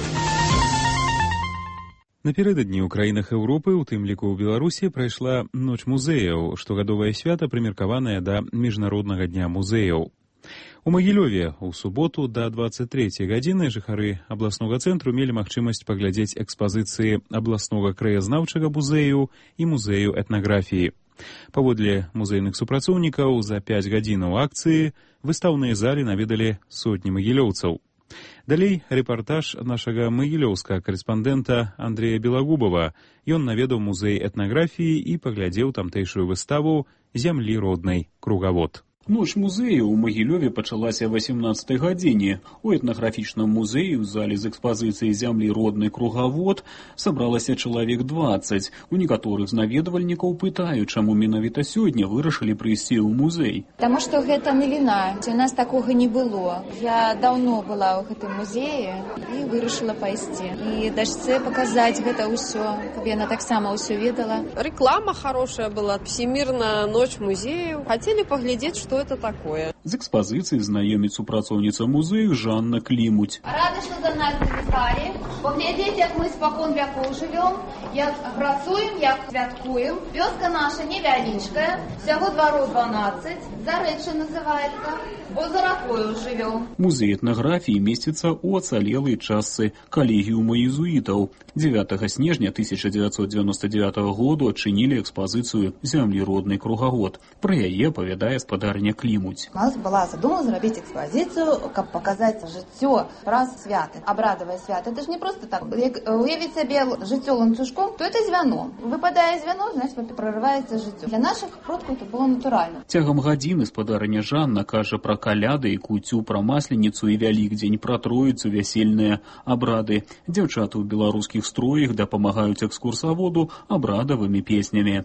Напярэдадні ў краінах Еўропы, у тым ліку ў Беларусі, прайшла ноч музеяў, штогадовае свята, прымеркаванае да міжнароднага дня музеяў. У Магілёве ў суботу да двадцать трэцяй гадзіны жыхары абласнога цэнтру мелі магчымасць паглядзець экспазіцыі абласнога краязнаўчага музею і музею этнаграфіі. Паводле музейных супрацоўнікаў, за пяць гадзінаў акцыі выстаўныя залі наведалі сотні магілёўцаў. Далей рэпартаж нашага магілёўскага карэспандэнта Андрэя Белагубова. Ён наведаў музей этнаграфіі і паглядзеў тамтэйшую выставу «Зямлі роднай. Кругавод».
Ноч музею ў Магілёве пачалася восемнадцатай гадзіне. У этнаграфічным музеі ў зале з экспазіцыяй «Зямлі роднай. Кругавод» сабралася чалавек дваццаць. У некаторых з наведвальнікаў пытаюць, чаму менавіта сёння вырашылі прыйсці ў музей.
Таму што гэта навіна. У нас такога не было. Я даўно была ў гэтым музеі і вырашыла пайсці. І дачцэ паказаць гэта ўсё, каб яна таксама ўсё ведала.
Реклама хорошая была. Всемирная ночь музею. Хотели поглядеть, что это такое.
З экспазіцыі знаёміць супрацоўніца музею Жанна Клімуць.
Рада, што за нас завіталі. Паглядзець, як мы спакон вякоў жывём, як працуем, як святкуем. Вёска наша невялічкая, всяго дваров дванаццаць, Зарэчча называецца, бо за ракою жывём.
Музей этнаграфіі месціцца ў ацалелай частцы калегіума езуітаў. дзевятага снежня тысяча девятьсот девяносто девятого году адчынілі экспазіцыю «Зямлі роднай. Кругавод». Пра яе апавядае спадарня Клімуць.
У нас была задума зрабіць экспазіцыю, каб паказаць жыццё праз святы. Абрадавае свята. Это ж не просто так. Як уявіць сабе жыццё ланцужком, то это звяно. Выпадае звяно, значит, прорываецца жыццё. Для нашых продкаў это было натуральна.
Цягам гадзіны спадарня Жанна кажа пра каляды і куцю, пра масленіцу і вялікдзень, пра троіцу, вясельныя абрады. Дзяўчаты ў беларускіх строях дапамагаюць экскурсаводу абрадавымі песнямі.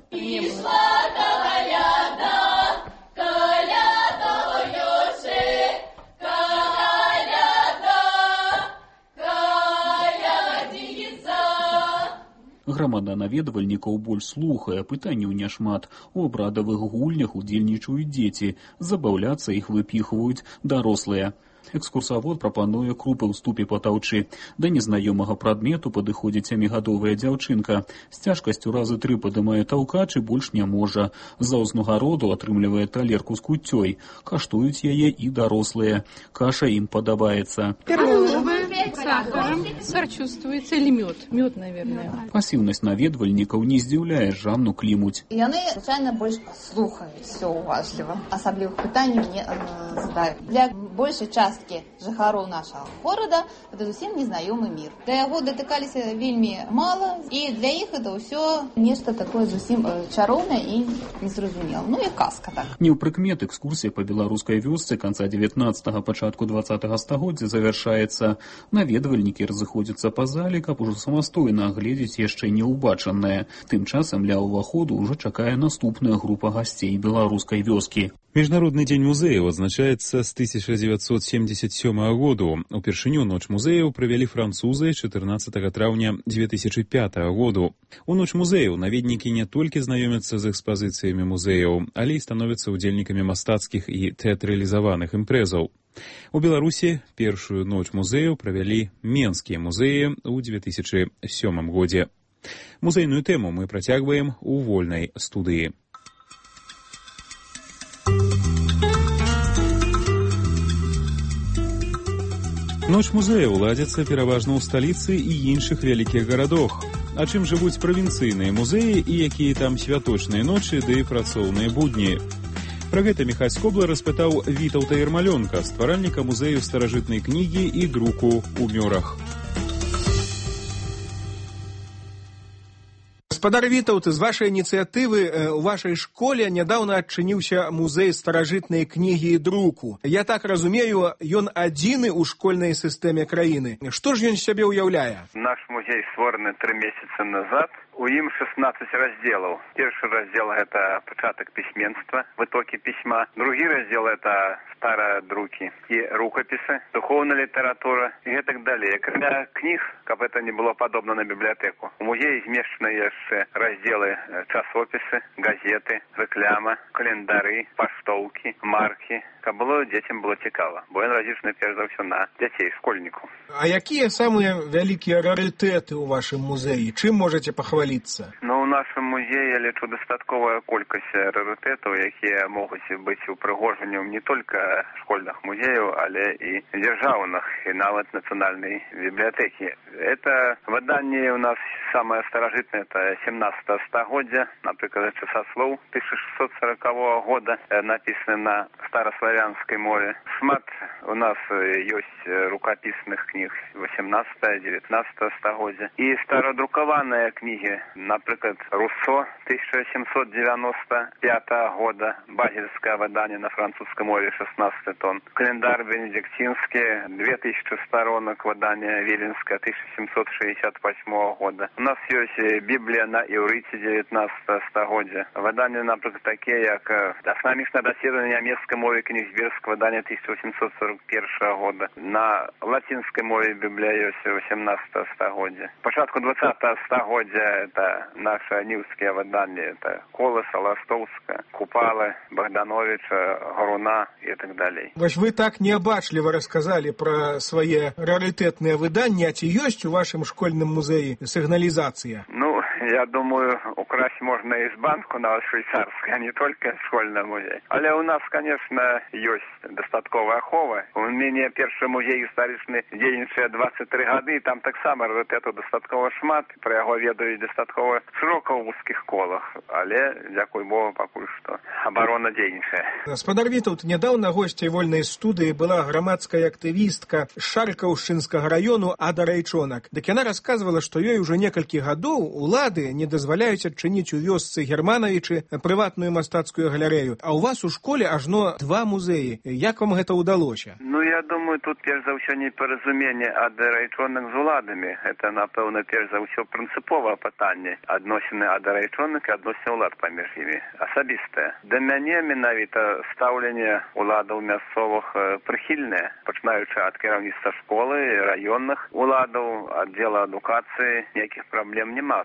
Грамада наведвальнікаў больш слухае, пытанняў няшмат. У абрадавых гульнях удзельнічаюць дзеці, забаўляцца іх выпіхваюць дарослыя. Экскурсавод прапануе крупы ў ступе патаўчы. Да незнаёмага прадмету падыходзіць сямігадовая дзяўчынка. З цяжкасцю разы тры падымае таўкач і больш не можа. З-за ўзнагароду атрымлівае талерку з куццёй. Каштуюць яе і дарослыя. Каша ім падабаецца.
Перловы,
сахаром. Сахар чувствуется или мед? Мед, наверное.
Пасіўнасць наведвальнікаў не здзіўляе Жанну Клімуть.
Яны, звычайна, больш слухаюць все уважліва. Асаблівых пытанняў не э, задаюць. Для большай часткі жыхароў нашага горада гэта зусім незнаёмы мір. Да яго датыкаліся вельмі мала, і для іх это ўсё нешта такое зусім э, чароўнае і незразумелае. Ну і казка так.
Не ў прыкмет экскурсія па беларускай вёсцы канца дзевятнаццатага, пачатку дваццатага стагоддзя завяршаецца. Наведвальнікі разыходзяцца па зале, каб ужо самастойна агледзець яшчэ не ўбачанае. Тым часам ля ўваходу ўжо чакае наступная група гасцей беларускай вёскі.
Міжнародны дзень музеяў адзначаецца з тысяча дзевяцьсот семьдесят сёмага году. Упершыню ноч музеяў правялі французы чатырнаццатага траўня дзве тысячы пятага году. У ноч музеяў наведнікі не толькі знаёмяцца з экспазіцыямі музеяў, але і становяцца ўдзельнікамі мастацкіх і тэатралізаваных імпрэзаў. У Беларусі першую ноч музеяў правялі менскія музеі ў дзве тысячы сёмым годзе. Музейную тэму мы працягваем у вольнай студыі. Ноч музеяў ладзяцца пераважна ў сталіцы і іншых вялікіх гарадах. А чым жывуць правінцыйныя музеі і якія там святочныя ночы ды працоўныя будні? Пра гэта Міхась Скобла распытаў Вітаўта Ярмалёнка, стваральніка музею старажытнай кнігі і друку ў Мёрах.
Гаспадар Вітаўт, з вашай ініцыятывы у вашай школе нядаўна адчыніўся музей старажытнай кнігі і друку. Я так разумею, ён адзіны ў школьнай сістэме краіны. Што ж ён сябе ўяўляе?
Наш музей створаны тры месяцы назад. У ім шестнадцать разделаў. Першы раздзел – гэта пачатак пісьменства, вытокі пісьма. Другі раздзел – гэта старыя друкі і рукапісы, духоўная літаратура і гэтак далей. Акрамя кніг, каб гэта не было падобна на бібліятэку. У музеі змешчаны яшчэ раздзелы часопісы, газеты, рэкляма, календары, паштоўкі, маркі, каб было дзецям было цікава, бо ён разлічаны перш за ўсё на дзяцей, школьнікаў.
А якія самыя вялікія рарытэты ў вашым музеі? Чым можаце пахваліцца?
Ну, у нашым музеі, я лічу, дастатковая колькасць рарытэтаў, якія могуць быць упрыгожаннем не толькі школьных музеяў, але і дзяржаўных, і нават нацыянальнай бібліятэкі. Это выданне у нас самае старажытнае, это семнадцатага стагоддзя, напрыклад, часаслоў тысяча шестьсот сорокового года, напісаны на старославянскай мове. Шмат у нас ёсць рукапісных кніг восемнадцатага дзевятнаццатага стагоддзя. І старадрукаваныя кнігі, напрыклад, Руссо тысяча семьсот девяносто пятого года, базельскае выданне на французскай мове шестнадцать тонн. Календар бенедиктинский, две тысячи сторонок, выдание Виленское тысяча семьсот шестьдесят восьмого года. У нас есть Библия на иврите девятнадцатого стагоддзя. Выдания, например, такие, как «Основничное доследование немецкой мовы Книгсбергского выдания тысяча восемьсот сорок первого года». На латинской мове Библия есть восемнадцатого стагоддзя. Початку двадцатого стагоддзя это наши анівские выдания. Это Колоса, Ластовская, Купала, Богдановича, Горуна и так далее.
Вось вы так необачливо рассказали про свои раритетные выдания. А ці есть у вашем школьном музее сигнализация?
Ну, я думаю, украсть можно из банку на швейцарской, а не только школьный музей. Але у нас, конечно, есть дастатковая ахова. У меня первый музей историчный дзейнічае двадцать три года, и там так само раритету дастаткова шмат. Про яго ведаюць дастаткова широко в узких колах. Але, дзякуй Богу, пакуль што оборона дзейнічае.
Гаспадар Вітаўт, нядаўна госцяй вольнай студыі была грамадская актывістка з Шаркаўшчынскага раёну Ада Райчонак. Дык яна расказвала, што ёй ужо некалькі гадоў улады не дазваляюць адчыніць у вёсцы Германавічы прыватную мастацкую галерэю. А у вас у школе ажно два музеі. Як вам гэта ўдалося?
Ну, я думаю, тут перш за ўсё непаразуменне Ады Райчонак з уладамі. Это, напэўна, перш за ўсё прынцыповае пытанне. Адносіны Ады Райчонак і адносіны ўлад паміж імі. Асабістае. Да мяне менавіта стаўленне уладаў мясцовых прыхільнае, пачынаючы ад кіраўніцтва школы, раённых уладаў, аддзела адукацыі. Ніякіх праблем няма. Тут праблем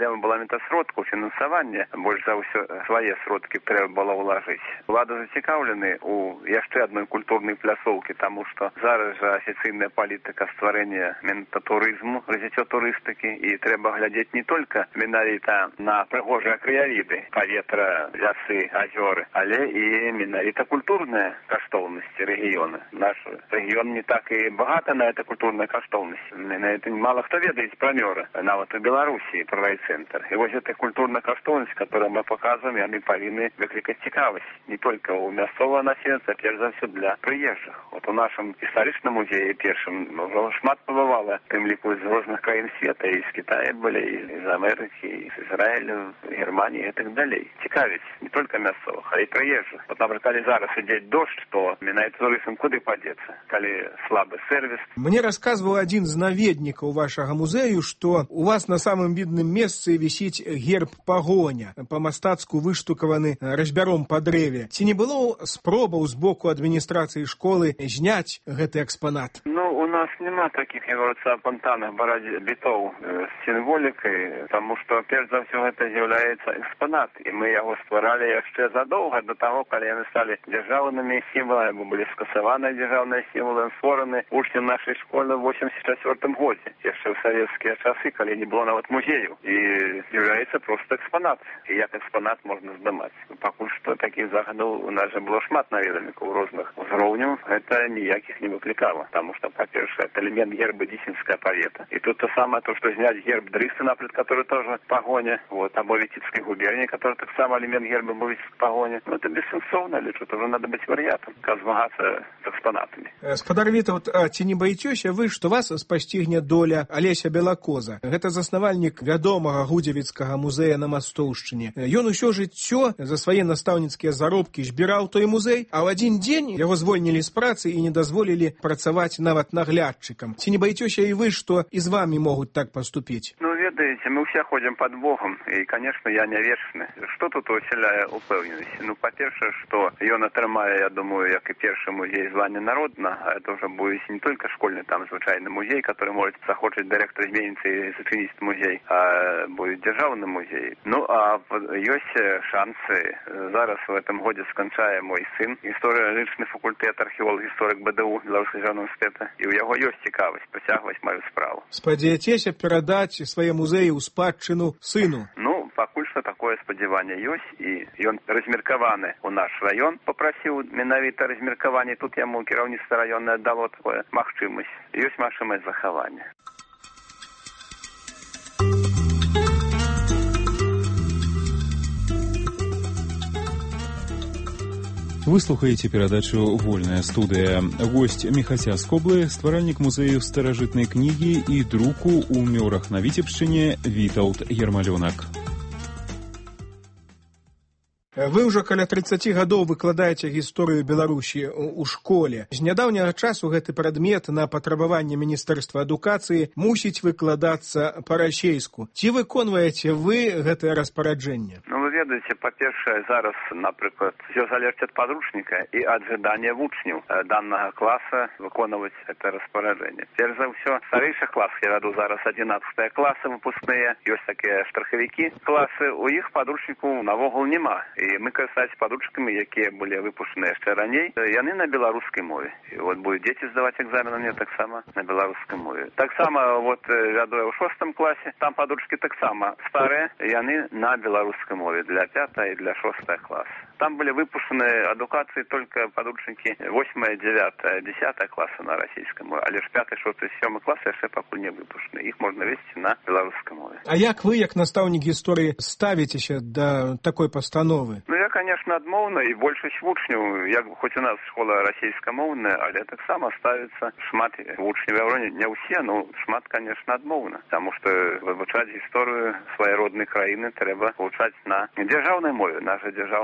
праблема была не сродку фінансавання, больш за ўсё свае сродкі трэба было ўлажыць. Улады зацікаўлены у яшчэ адной культурнай пляцоўкі, таму што зараз жа афіцыйная палітыка стварэння менавіта турызму, развіццё турыстыкі, і трэба глядзець не толькі менавіта на прыгожыя краявіды, паветра, лясы, азёры, але і менавіта культурныя каштоўнасці рэгіёна. Наш рэгіён не так і багата на это культурная каштоўнасць. На это мало хто ведае пра мёра, нават у Беларусі пра райцэнтр. І вось эта культурная каштоўнасць, которую мы показываем, яны павінны выклікаць цікавасць не только у мясцовага насельніцтва, перш за ўсё для прыезджых. Вот у нашым гістарычным музеі першым ўжо шмат пабывала, тым ліку з розных краін света, і з Китая былі, і з Амерыкі, і з Ізраілю, Германії і так далей. Цікавіць не только мясцовых, а і прыезджых. Вот, например, калі зараз ідзе дождь, то менавіта турыстам куды падзецца, калі слабы сервіс.
Мне рассказывал один з наведнікаў вашага музею, што у вас на самым відным месцы вісіць герб пагоня, па-мастацку выштукаваны разьбяром па дрэве. Ці не было спробаў з боку адміністрацыі школы зняць гэты экспанат?
Ну, у нас няма таких, як говорится, апантаных бітоў з сімволікай, таму што перш за ўсё гэта з'яўляецца экспанат, і мы яго стваралі яшчэ задоўга до таго, калі яны сталі дзяржаўнымі сімваламі, або былі скасаваныя дзяржаўныя сімвалы, створаны вучнем нашай школы ў восемьдесят чвёртым годзе, яшчэ ў савецкія часы, калі не было нават музею, і з'яўляецца проста экспанат. І як экспанат можна здымаць. Пакуль што такіх захадаў у нас жа было шмат наведальнікаў розных узроўняў, гэта ніякіх не выклікала, таму што, па-першае, это элемент герба Дзісінская павета. І тут то самае, то, што зняць герб Дрысты, напрыклад, который тоже пагоня, вот, або Віцебскай губернии, который так само элемент герба был Віцебскай пагоня. Ну, это бессенсовно, лічу, тоже надо быть варыятом, как змагацца з экспанатамі.
Спадар Вітаўт, а ці не баіцёся вы, што вас спасцігне доля Алеся Белакоза? Гэта заснавальнік вядомага гудзевіцкага музея на Мастоўшчыне. Ён усё жыццё за свае настаўніцкія заробкі збіраў той музей, а ў адзін дзень яго звольнілі з працы і не дазволілі працаваць нават наглядчыкам. Ці не баіцёся і вы, што і з вамі могуць так паступіць?
Ну, ведаеце, мы ўсе ходзім пад Богом, і, конечно, я не вечны. Што тут усяляе упэўненасць? Ну, па-першае, што ён атрымае, я думаю, як і першы музей звання народна, а это ўжо будзе не толькі школьны, там звычайны музей, который может захочаць дырэктар зменіцца і зачыніць музей, а будзе дзяржаўны музей. Ну, а ёсць шансы. Зараз в этом годзе сканчае мой сын, гісторыялічны факультэт, археолог, гісторык БДУ, Беларускага дзяржаўнага універсітэта, і ў яго ёсць цікавасць працягваць маю справу.
Спадзяецеся перадаць свае музеі ў спадчыну сыну?
Ну, пакуль што такое спадзяванне ёсць, і ён размеркаваны ў наш раён, попрасіў менавіта размеркаванне, тут яму кіраўніцтва раённае дало такое магчымасць. Ёсць магчымасць захавання.
Вы слухаеце перадачу «Вольная студыя». Госць Міхася Скоблы, стваральнік музею старажытнай кнігі і друку ў Мёрах на Віцебшчыне Вітаўт Ярмалёнак.
Вы ўжо каля тридцати гадоў выкладаеце гісторыю Беларусі ў школе. З нядаўняга часу гэты прадмет на патрабаванне Міністэрства адукацыі мусіць выкладацца па-расейску. Ці выконваеце вы гэтае распараджэнне?
Ну, вы ведаеце, па-першае, зараз, напрыклад, все залежыць ад падручніка і ад жадання вучняў данага класа выконваць гэта распараджэнне. Перш за ўсё, старэйшых класах, я вяду зараз адзінаццатыя класы выпускныя, ёсць такія страхавікі класы, у іх падручніку навогул няма. І мы карыстаемся падручнікамі, якія былі выпушчаны яшчэ раней, яны на беларускай мове. І вот будуць дзеці здаваць экзамены мне таксама на беларускай мове. Таксама вот вяду я ў шостым класе, там падручнікі таксама старыя, яны на беларускай мове для пятого і для шостого класа. Там были выпущены адукации только подручники восьмого, девятого, десятого класса на российском мове, а лишь пятый, шестой, седьмой классы еще пока не выпущены. Их можно вести на белорусском мове.
А як вы, як настаўнік гісторыі, ставіцеся да такой пастановы?
Ну, я, конечно, адмоўна, і большасць вучняў, як хоць у нас школа расійскамоўная, але таксама ставіцца шмат вучняў, я говорю, не ўсе, но шмат, конечно, адмоўна, таму што вывучаць гісторыю свае роднай краіны трэба вывучаць на дзяржаўнай мове. Наша дзяржаўная мова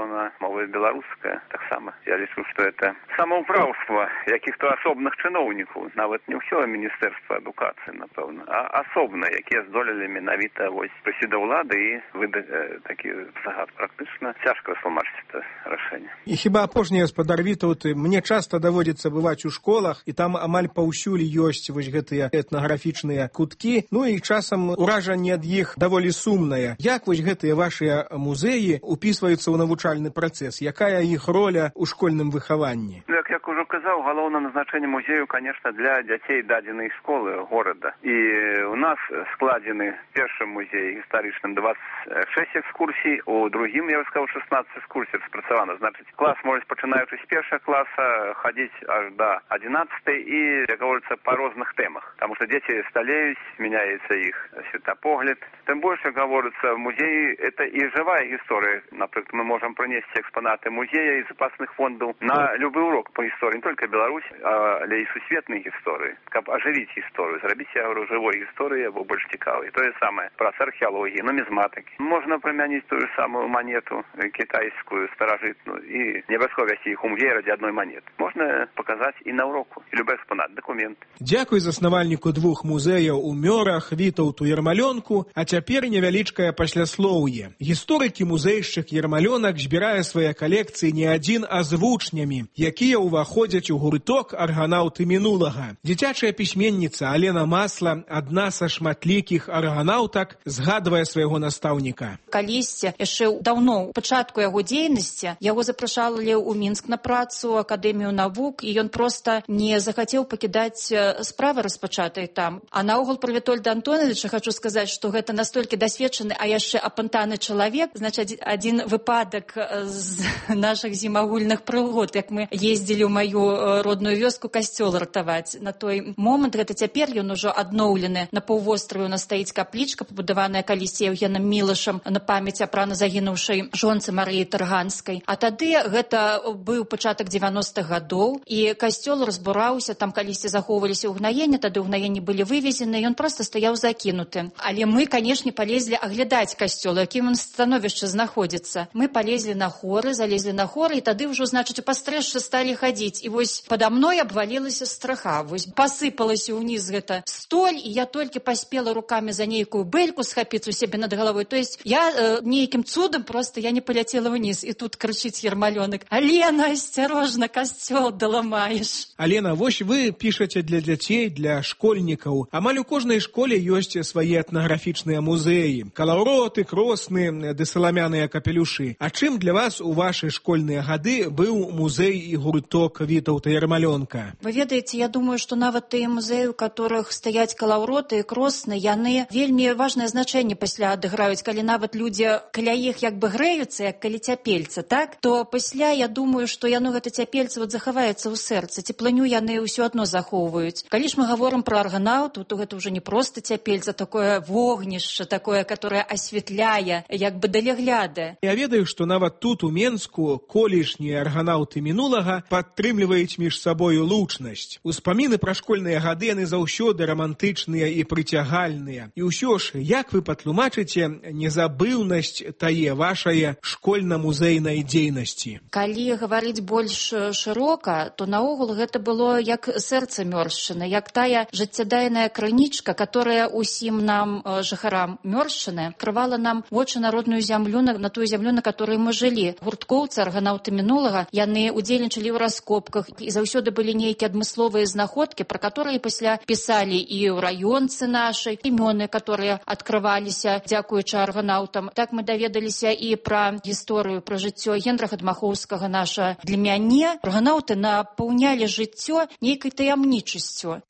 мова беларуская таксама. Я лічу, што это самаўпраўства якіх-то асобных чыноўнікаў, нават не ўсё міністэрства адукацыі, напэўна, а асобна, якія здолелі менавіта вось прыйсці да ўлады і выдаць э, такі загад. Практычна цяжка растлумачыць это рашэнне.
І хіба апошні гаспадар Вітаўт, мне часта даводзіцца бываць у школах, і там амаль паўсюль ёсць вось гэтыя этнаграфічныя куткі, ну і часам уражанне ад іх даволі сумнае. Як вось гэтыя вашыя музеі упісваюцца ў навучальны працэс? Якая іх роля ў школьным выхаванні?
Ну, як як ужо казаў, галоўнае назначэнне музею, конечно, для дзяцей дадзенай школы горада. І у нас складзены першым музеі гістарычным двадцать шесть экскурсій, у другім, я бы сказаў, шестнадцать экскурсій распрацавана. Значыць, клас можа, пачынаючы з першага класа, хадзіць аж да адзінаццатай і, як говорится, па розных тэмах. Таму што дзеці сталеюць, мяняецца іх светапогляд. Тым больш, як говорится, музей — это і жывая гісторыя. Напрыклад, мы можам прынесці экспанаты музея і запасных фондаў на любы урок по гісторыі, не только Беларусь, але і сусветнай гісторыі, каб ажывіць гісторыю, зрабіць, я говорю, жывой гісторыі або больш цікавай. Тое самае праца археалогіі, нумізматыкі. Можна прымяніць тую самую манету кітайскую, старажытную, і не абавязкова весці іх у музей ради одной монеты. Можна паказаць і на уроку, і любы экспанат, дакумент.
Дзякуй заснавальніку двух музеяў у Мёрах Вітаўту Ярмалёнку, а цяпер невялічкае пасляслоўе. Гісторыкі музейшчык Ярмалёнак збірае свае калекцыі не адзін, а з вучнямі, якія ўваходзяць у гурток арганаўты мінулага. Дзіцячая пісьменніца Алена Масла, адна са шматлікіх арганаўтак, згадвае свайго настаўніка.
Калісьці, яшчэ даўно, у пачатку яго дзейнасці, яго запрашалі ў Мінск на працу, акадэмію навук, і ён проста не захацеў пакідаць справы распачатай там. А наогул пра Вітольда Антоновича хочу сказаць, што гэта настолькі дасведчаны, а яшчэ апантаны чалавек. Значыць, адзін выпадак з нашых зімагульных прыгод, як мы ездзілі ў маю родную вёску касцёл ратаваць. На той момант, гэта цяпер ён ужо адноўлены. На паўвостраве у нас стаіць каплічка, пабудаваная калісьці Еўгенам Мілашам на памяць апрана загінуўшай жонцы Марыі Тарганскай. А тады гэта быў пачатак дзевяностых гадоў, і касцёл разбураўся, там калісьці захоўваліся ўгнаенні, тады ўгнаенні былі вывезены, ён проста стаяў закінуты. Але мы, канешне, палезлі аглядаць касцёл, якім ён становішча знаходзіцца. Мы палезлі на хоры, залезлі на хоры, і тады ўжо, значыць, у пастрэшшы сталі хадзіць. І вось пада мной абвалілася страха. Вось пасыпалася ўніз гэта столь, і я толькі паспела рукамі за нейкую бэльку схапіць у сябе над галавой. То есть я э, нейкім цудам просто я не паляцела ўніз. І тут крычыць Ярмалёнак: «Алена, асцярожна, касцёл даламаеш».
Алена, вось вы пішаце для дзяцей, для школьнікаў. Амаль у кожнай школе ёсць свае этнаграфічныя музеі. Калаўроты, кросны, ды саламяныя капелюшы. А чым для вас у вашы школьныя гады быў музей і гурток Вітаўта Ярмалёнка?
Вы ведаеце, я думаю, што нават тыя музеі, у которых стаяць калаўроты і кросны, яны вельмі важнае значэнне пасля адыграюць. Калі нават людзі каля іх як бы грэюцца, як калі цяпельца, так? То пасля я думаю, што яно гэта цяпельца вот захаваецца ў сэрцы. Цеплыню яны ўсё адно захоўваюць. Калі ж мы гаворым пра арганаўту, то гэта ўжо не проста цяпельца, такое вогнішча, такое, которое асвятляе, як бы далягляда.
Я ведаю, што нават тут у Менску колішнія арганаўты мінулага падтрымліваюць між сабою лучнасць. Успаміны пра школьныя гады яны заўсёды рамантычныя і прыцягальныя. І ўсё ж, як вы патлумачыце незабыўнасць тае вашае школьна-музейнай дзейнасці?
Калі гаварыць больш шырока, то наогул гэта было як сэрца Мёршчыны, як тая жыццядайная крынічка, которая усім нам, жыхарам Мёршчыны, крывала нам вочы на родную зямлю, на, на тую зямлю, на которой мы жылі. Гурткоўцы, арганаўты мінулага, яны удзельнічалі ў раскопках, і заўсёды былі нейкія адмысловыя знаходкі, пра которые пасля пісалі і ў раёнцы нашай, імёны, которые адкрываліся дзякуючы арганаўтам. Так мы даведаліся і пра гісторыю, пра жыццё Гендраха Дмахоўскага наша. Для мяне арганаўты напаўнялі жыццё нейкай таямнічасцю.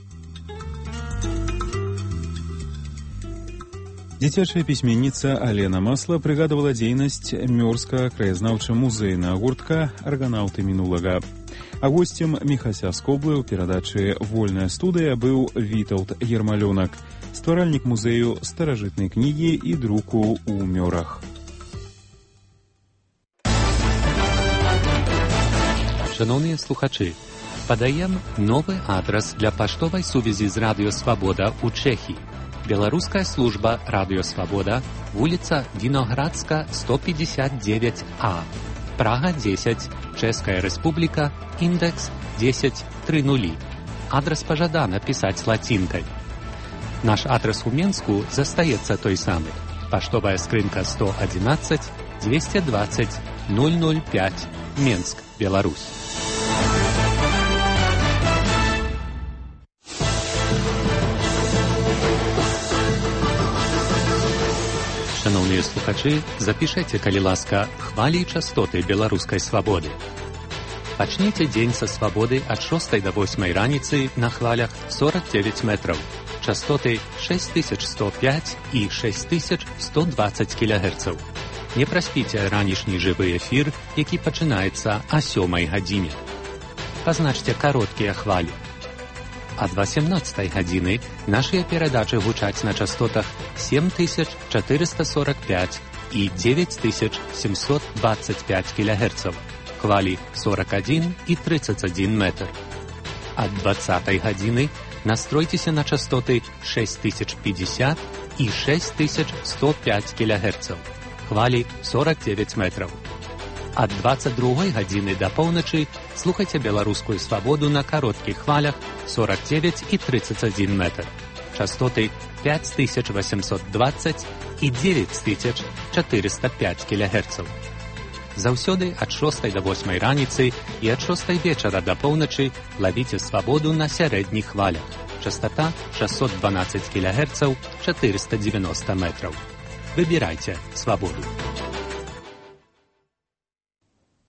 Дзіцячая пісьменніца Алена Масла прыгадывала дзейнасць Мёрскага краязнаўча музейнага гуртка арганаўты мінулага. А госцем Міхася Скоблы ў перадачы «Вольная студыя» быў Вітаўт Ярмалёнак, стваральнік музею старажытнай кнігі і друку ў Мёрах.
Шановні слухачі, падаем новы адрас для паштовай сувязі з Радыё Свабода ў Чэхіі. Беларуская служба Радыё Свабода, вуліца Віноградска, сто пятьдесят девять А. Прага десять, Чэшская Республика, индекс десять три нули. Адрес пожадана писать с латинкой. Наш адрес у Менску застаецца той самый. Поштовая скрынка сто одиннадцать двести двадцать ноль ноль пять, Менск, Беларусь. Шановныя слухачы, запішэце, калі ласка, хвалі і частоты беларускай свабоды. Пачніце дзень са свабоды ад шостай да восьмай раніцы на хвалях сорок девять метров. Частоты шесть тысяч сто пять и шесть тысяч сто двадцать килогерцаў. Не праспіце ранішні жывы эфір, які пачынаецца о сёмай гадзіне. Пазначце кароткія хвалі. Ад восемнадцатай гадзіны нашыя перадачы гучаць на частотах семь тысяч четыреста сорок пять и девять тысяч семьсот двадцать пять килогерцаў. Хвалі сорок один и тридцать один метр. Ад двадцатай гадзіны настройцеся на частоты шесть тысяч пятьдесят и шесть тысяч сто пять килогерцаў. Хвалі сорок девять метров. Ад двадцать другой гадзіны да поўначы слухайце беларускую свабоду на кароткіх хвалях сорок девять и тридцать один метр. Частоты пять тысяч восемьсот двадцать и девять тысяч четыреста пять килогерцаў. Заўсёды ад шостай да восьмай раніцы і ад шостай вечара да поўначы лавіце свабоду на сярэдніх хвалях. Частота шестьсот двенадцать килогерцаў, четыреста девяносто метров. Выбирайте свободу.